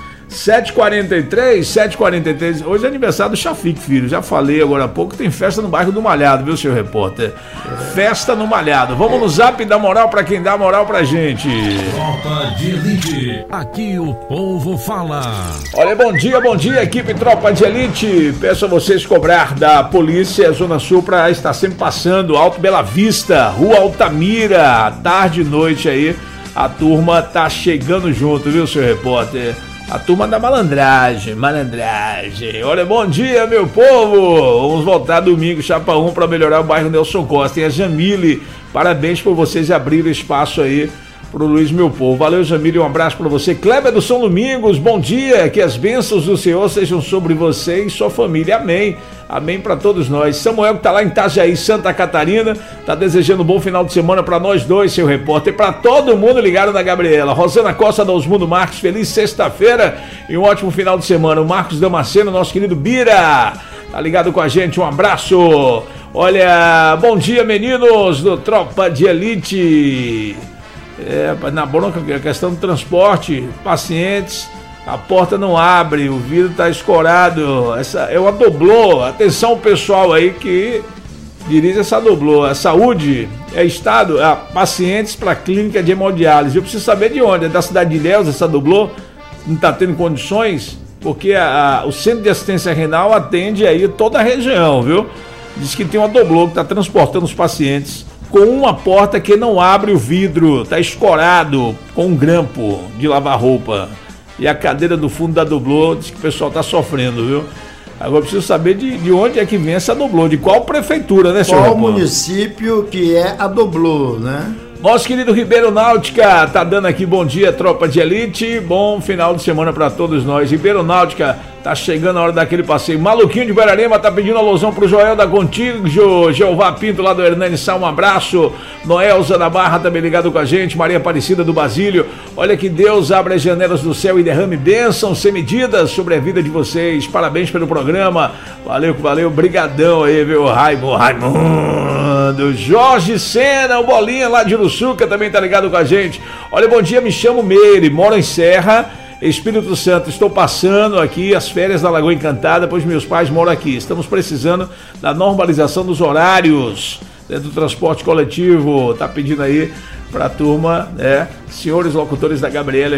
7h43, hoje é aniversário do Chafique, filho. Já falei agora há pouco, tem festa no bairro do Malhado, viu, seu repórter? Festa no Malhado. Vamos no zap e dar moral pra quem dá moral pra gente. Tropa de Elite, aqui o povo fala. Olha, bom dia, equipe Tropa de Elite. Peço a vocês cobrar da Polícia Zona Sul pra estar sempre passando Alto Bela Vista, Rua Altamira, tarde e noite aí. A turma tá chegando junto, viu, seu repórter? A turma da malandragem. Olha, bom dia, meu povo. Vamos voltar domingo, Chapa 1, para melhorar o bairro Nelson Costa. E a Jamile, parabéns por vocês abrirem espaço aí pro Luiz, meu povo. Valeu, Jamile, um abraço para você. Kleber do São Domingos, bom dia. Que as bênçãos do Senhor sejam sobre você e sua família. Amém. Amém para todos nós. Samuel, que tá lá em Itajaí, Santa Catarina, tá desejando um bom final de semana para nós dois, seu repórter, e para todo mundo ligado na Gabriela. Rosana Costa da Osmundo Marcos, feliz sexta-feira e um ótimo final de semana. O Marcos Damasceno, nosso querido Bira, tá ligado com a gente, um abraço. Olha, bom dia, meninos do Tropa de Elite. Na bronca, a questão do transporte, pacientes, a porta não abre, o vidro está escorado. Essa é uma doblô. Atenção, pessoal aí que dirige essa doblô. A saúde é estado, pacientes para clínica de hemodiálise. Eu preciso saber de onde, é da cidade de Ilhéus essa doblô? Não está tendo condições? Porque o Centro de Assistência Renal atende aí toda a região, viu? Diz que tem uma doblô que está transportando os pacientes com uma porta que não abre o vidro, está escorado com um grampo de lavar roupa. E a cadeira do fundo da doblô, diz que o pessoal está sofrendo, viu? Agora eu preciso saber de onde é que vem essa doblô, de qual prefeitura, né, senhor? Qual município que é a doblô, né? Nosso querido Ribeiro Náutica tá dando aqui bom dia, Tropa de Elite, bom final de semana para todos nós. Ribeiro Náutica, tá chegando a hora daquele passeio. Maluquinho de Guararema tá pedindo alusão pro Joel da Contigo, Jeová Pinto lá do Hernani Sá, um abraço. Noelza da Barra também ligado com a gente, Maria Aparecida do Basílio. Olha que Deus abra as janelas do céu e derrame bênçãos sem medidas sobre a vida de vocês. Parabéns pelo programa. Valeu, brigadão aí, viu, Raimundo. Jorge Sena, o Bolinha lá de Uruçuca também tá ligado com a gente. Olha, bom dia, me chamo Meire, moro em Serra, Espírito Santo. Estou passando aqui as férias da Lagoa Encantada, pois meus pais moram aqui. Estamos precisando da normalização dos horários do transporte coletivo. Tá pedindo aí pra turma, né? Senhores locutores da Gabriela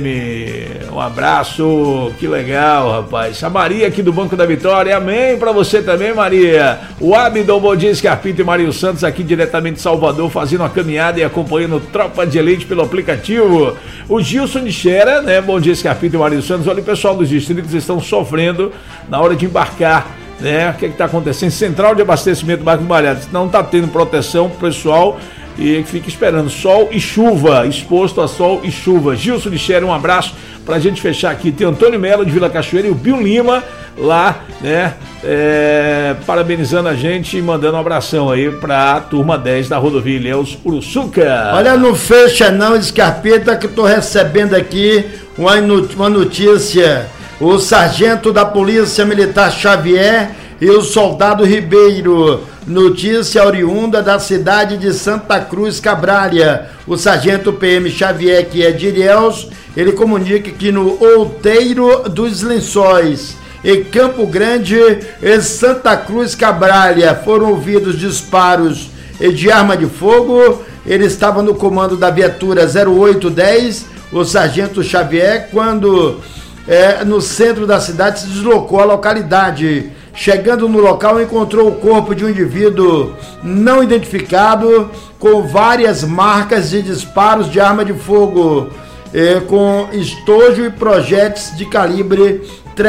FM, um abraço, que legal, rapaz. A Maria aqui do Banco da Vitória, amém pra você também, Maria. O Abdon, bom dia, Scarpita e Marinho Santos aqui diretamente de Salvador, fazendo uma caminhada e acompanhando Tropa de Elite pelo aplicativo. O Gilson de Xera, né? Bom dia, Scarpita e Marinho Santos. Olha, o pessoal dos distritos estão sofrendo na hora de embarcar, né? O que está acontecendo? Central de abastecimento do bairro do Malhado, não está tendo proteção, o pessoal e fica esperando sol e chuva, exposto a sol e chuva. Gilson Lixeri, um abraço pra gente fechar aqui. Tem Antônio Melo de Vila Cachoeira e o Bill Lima lá, né, parabenizando a gente e mandando um abração aí pra turma 10 da rodovia Ilhéus Uruçuca. Olha, não fecha não, Scarpeta, que eu tô recebendo aqui uma notícia. O sargento da Polícia Militar Xavier e o soldado Ribeiro. Notícia oriunda da cidade de Santa Cruz Cabrália. O sargento PM Xavier, que é de Ilhéus, ele comunica que no Outeiro dos Lençóis, em Campo Grande, em Santa Cruz Cabrália, foram ouvidos disparos de arma de fogo. Ele estava no comando da viatura 0810, o sargento Xavier, quando no centro da cidade se deslocou à localidade. Chegando no local, encontrou o corpo de um indivíduo não identificado, com várias marcas de disparos de arma de fogo, com estojo e projéteis de calibre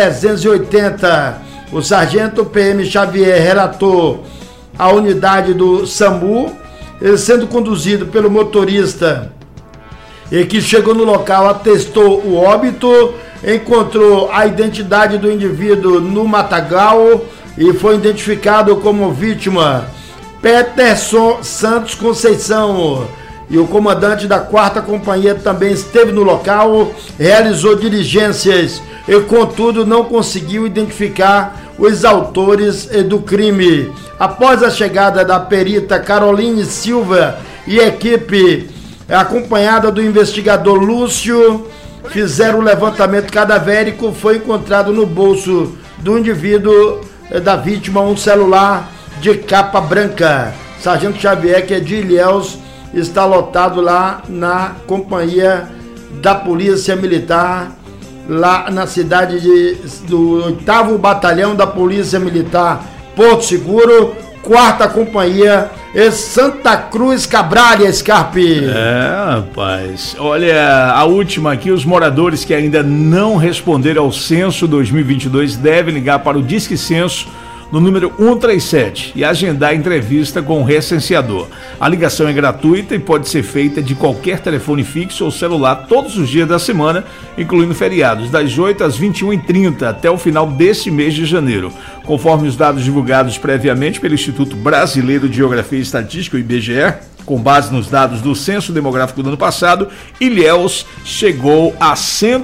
380. O sargento PM Xavier relatou a unidade do SAMU, sendo conduzido pelo motorista, que chegou no local, atestou o óbito, encontrou a identidade do indivíduo no matagal e foi identificado como vítima Peterson Santos Conceição. E o comandante da 4ª Companhia também esteve no local, realizou diligências e, contudo, não conseguiu identificar os autores do crime. Após a chegada da perita Caroline Silva e equipe acompanhada do investigador Lúcio, fizeram o levantamento cadavérico. Foi encontrado no bolso do indivíduo, da vítima, um celular de capa branca. Sargento Xavier, que é de Ilhéus, está lotado lá na companhia da Polícia Militar, lá na cidade do 8º Batalhão da Polícia Militar Porto Seguro, 4ª Companhia, em Santa Cruz Cabrália, Scarpe. Rapaz, olha, a última aqui: os moradores que ainda não responderam ao censo 2022 devem ligar para o Disque Censo no número 137 e agendar a entrevista com o recenseador. A ligação é gratuita e pode ser feita de qualquer telefone fixo ou celular todos os dias da semana, incluindo feriados, das 8 às 21h30 até o final deste mês de janeiro. Conforme os dados divulgados previamente pelo Instituto Brasileiro de Geografia e Estatística, o IBGE, com base nos dados do Censo Demográfico do ano passado, Ilhéus chegou a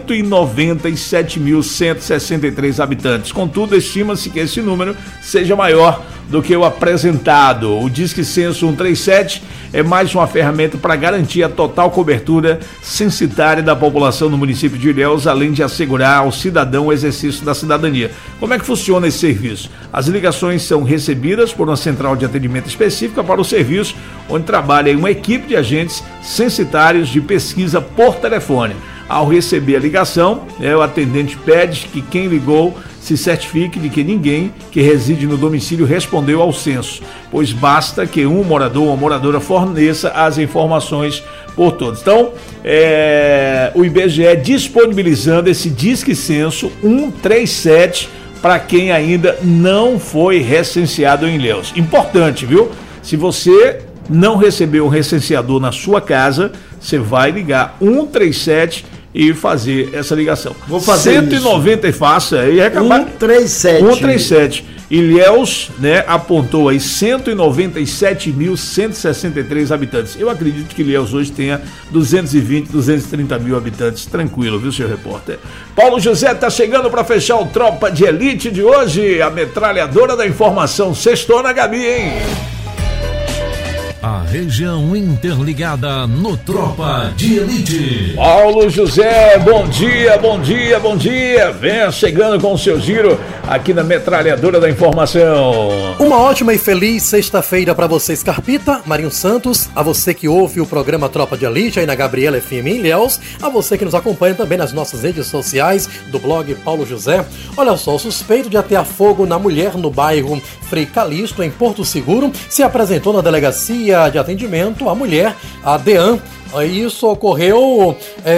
197.163 habitantes. Contudo, estima-se que esse número seja maior do que o apresentado. O Disque Censo 137 é mais uma ferramenta para garantir a total cobertura censitária da população no município de Ilhéus, além de assegurar ao cidadão o exercício da cidadania. Como é que funciona esse serviço? As ligações são recebidas por uma central de atendimento específica para o serviço, onde trabalha uma equipe de agentes censitários de pesquisa por telefone. Ao receber a ligação, o atendente pede que quem ligou se certifique de que ninguém que reside no domicílio respondeu ao censo, pois basta que um morador ou uma moradora forneça as informações por todos. Então, o IBGE disponibilizando esse Disque Censo 137 para quem ainda não foi recenseado em Ilhéus. Importante, viu? Se você não recebeu um recenseador na sua casa, você vai ligar 137 e fazer essa ligação. Vou fazer 190 isso. E faça e acabar. 137. Ilhéus, apontou aí 197.163 habitantes. Eu acredito que Ilhéus hoje tenha 230 mil habitantes. Tranquilo, viu, seu repórter? Paulo José tá chegando para fechar o Tropa de Elite de hoje. A metralhadora da informação. Sextou na Gabi, hein? A região interligada no Tropa de Elite. Paulo José, bom dia, bom dia, bom dia. Venha chegando com o seu giro aqui na metralhadora da informação. Uma ótima e feliz sexta-feira para você, Scarpita, Marinho Santos, a você que ouve o programa Tropa de Elite aí na Gabriela FM em Ilhéus, a você que nos acompanha também nas nossas redes sociais do blog Paulo José. Olha só, o suspeito de atear fogo na mulher no bairro Frei Calixto, em Porto Seguro, se apresentou na delegacia de atendimento. A mulher, a Dean, Isso ocorreu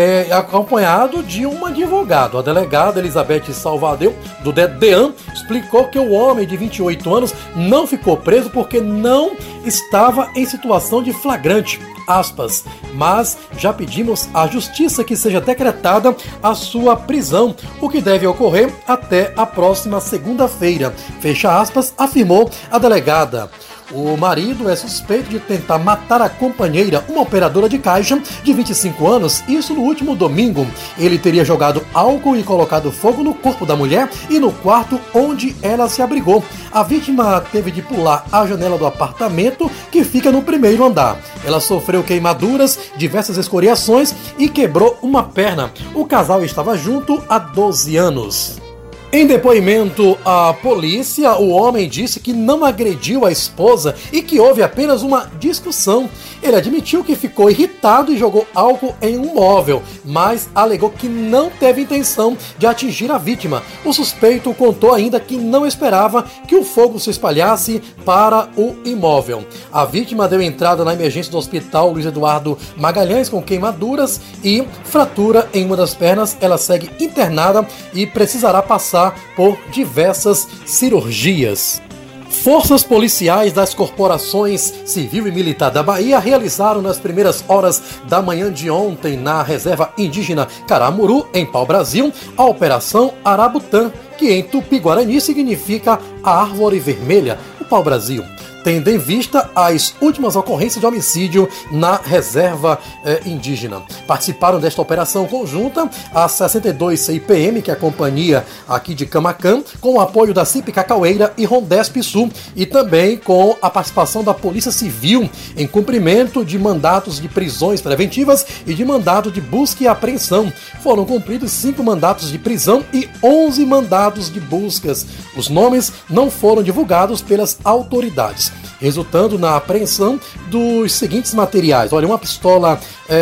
acompanhado de um advogado. A delegada Elizabeth Salvadeu, do DEAN, explicou que o homem de 28 anos não ficou preso porque não estava em situação de flagrante, aspas, mas já pedimos à justiça que seja decretada a sua prisão, o que deve ocorrer até a próxima segunda-feira, fecha aspas, afirmou a delegada. O marido é suspeito de tentar matar a companheira, uma operadora de caixa de 25 anos, isso no último domingo. Ele teria jogado álcool e colocado fogo no corpo da mulher e no quarto onde ela se abrigou. A vítima teve de pular a janela do apartamento, que fica no primeiro andar. Ela sofreu queimaduras, diversas escoriações e quebrou uma perna. O casal estava junto há 12 anos. Em depoimento à polícia, o homem disse que não agrediu a esposa e que houve apenas uma discussão. Ele admitiu que ficou irritado e jogou álcool em um móvel, mas alegou que não teve intenção de atingir a vítima. O suspeito contou ainda que não esperava que o fogo se espalhasse para o imóvel. A vítima deu entrada na emergência do hospital Luiz Eduardo Magalhães com queimaduras e fratura em uma das pernas. Ela segue internada e precisará passar por diversas cirurgias. Forças policiais das corporações civil e militar da Bahia realizaram nas primeiras horas da manhã de ontem na reserva indígena Caramuru, em Pau-Brasil, a Operação Arabutã, que em Tupi-Guarani significa a árvore vermelha, o Pau-Brasil, tendo em vista as últimas ocorrências de homicídio na reserva indígena. Participaram desta operação conjunta a 62 CIPM, que é a companhia aqui de Camacan, com o apoio da CIP Cacaueira e Rondesp Sul, e também com a participação da Polícia Civil em cumprimento de mandatos de prisões preventivas e de mandato de busca e apreensão. Foram cumpridos 5 mandatos de prisão e 11 mandados de buscas. Os nomes não foram divulgados pelas autoridades, resultando na apreensão dos seguintes materiais. Olha, uma pistola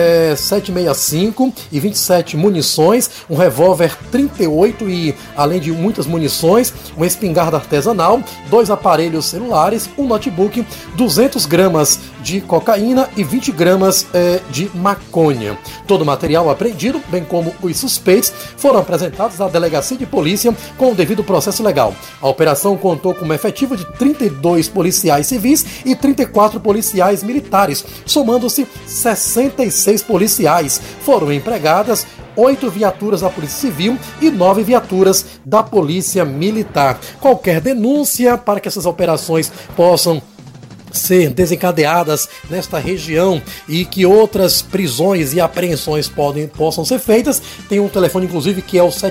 765 e 27 munições, um revólver 38 e, além de muitas munições, uma espingarda artesanal, 2 aparelhos celulares, um notebook, 200 gramas de cocaína e 20 gramas de maconha. Todo o material apreendido, bem como os suspeitos, foram apresentados à Delegacia de Polícia com o devido processo legal. A operação contou com um efetivo de 32 policiais civis e 34 policiais militares, somando-se 66 policiais. Foram empregadas 8 viaturas da Polícia Civil e 9 viaturas da Polícia Militar. Qualquer denúncia para que essas operações possam ser desencadeadas nesta região e que outras prisões e apreensões possam ser feitas, tem um telefone inclusive que é o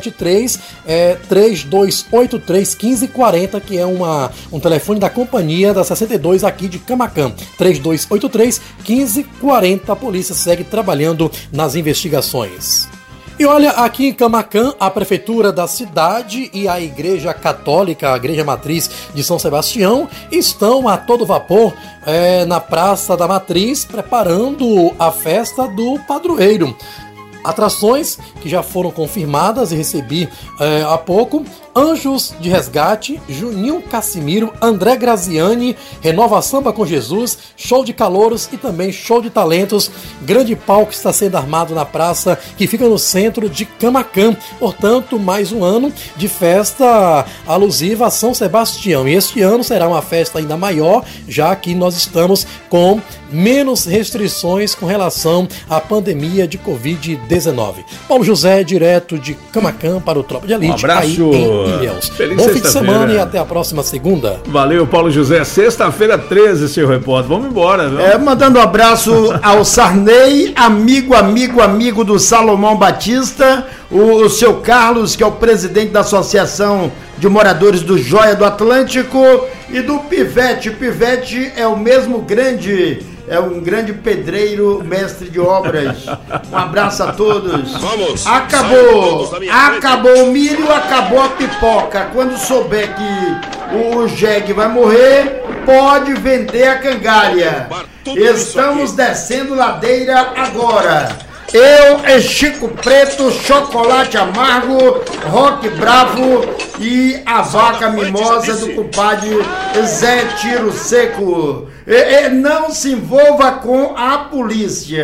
73-3283-1540, que é um telefone da companhia da 62 aqui de Camacan, 3283-1540. A polícia segue trabalhando nas investigações. E olha, aqui em Camacan, a prefeitura da cidade e a igreja católica, a igreja matriz de São Sebastião, estão a todo vapor na Praça da Matriz, preparando a festa do padroeiro. Atrações que já foram confirmadas e recebi há pouco: Anjos de Resgate, Juninho Cassimiro, André Graziani, Renova Samba com Jesus, show de calouros e também show de talentos. Grande palco está sendo armado na praça, que fica no centro de Camacan. Portanto, mais um ano de festa alusiva a São Sebastião. E este ano será uma festa ainda maior, já que nós estamos com menos restrições com relação à pandemia de Covid-19. Paulo José, direto de Camacan para o Tropa de Elite. Um abraço. Bom fim de semana e até a próxima segunda. Valeu, Paulo José. Sexta-feira 13, seu repórter. Vamos embora, viu? Mandando um abraço ao Sarney, amigo do Salomão Batista, o seu Carlos, que é o presidente da Associação de Moradores do Joia do Atlântico, e do Pivete. Pivete é o mesmo grande... É um grande pedreiro, mestre de obras. Um abraço a todos. Vamos. Acabou o milho, acabou a pipoca. Quando souber que o jegue vai morrer, pode vender a cangalha. Estamos descendo ladeira agora. Eu, Chico Preto, Chocolate Amargo, Rock Bravo e a vaca mimosa do compadre Zé Tiro Seco. Não se envolva com a polícia.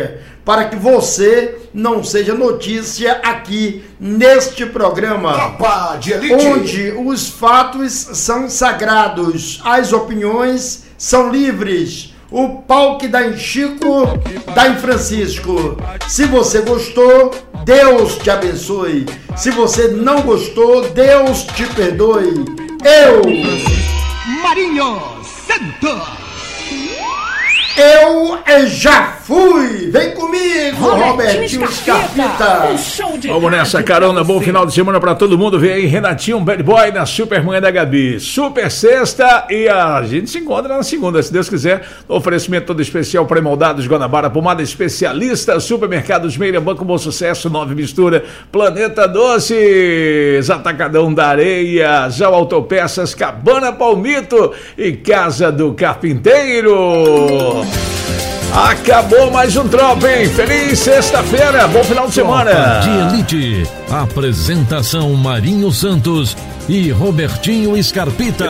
para que você não seja notícia aqui neste programa, Tropa de Elite, onde os fatos são sagrados, as opiniões são livres. O pau que dá em Chico, dá em Francisco. Se você gostou, Deus te abençoe. Se você não gostou, Deus te perdoe. Eu, Marinho Santos. Eu já fui! Vem comigo, Robertinho Scarpita! Vamos nessa, carona. Bom final de semana pra todo mundo. Vem aí, Renatinho, Bad Boy, na Supermanhã da Gabi. Super sexta e a gente se encontra na segunda, se Deus quiser. Oferecimento todo especial pré-moldados Guanabara, pomada especialista, supermercados Meira, Banco Bom Sucesso, Nove Mistura, Planeta Doces, Atacadão da Areia, Zal Autopeças, Cabana Palmito e Casa do Carpinteiro. Acabou mais um Tropa, hein? Feliz sexta-feira, bom final de semana. Tropa de Elite, apresentação Marinho Santos e Robertinho Scarpita.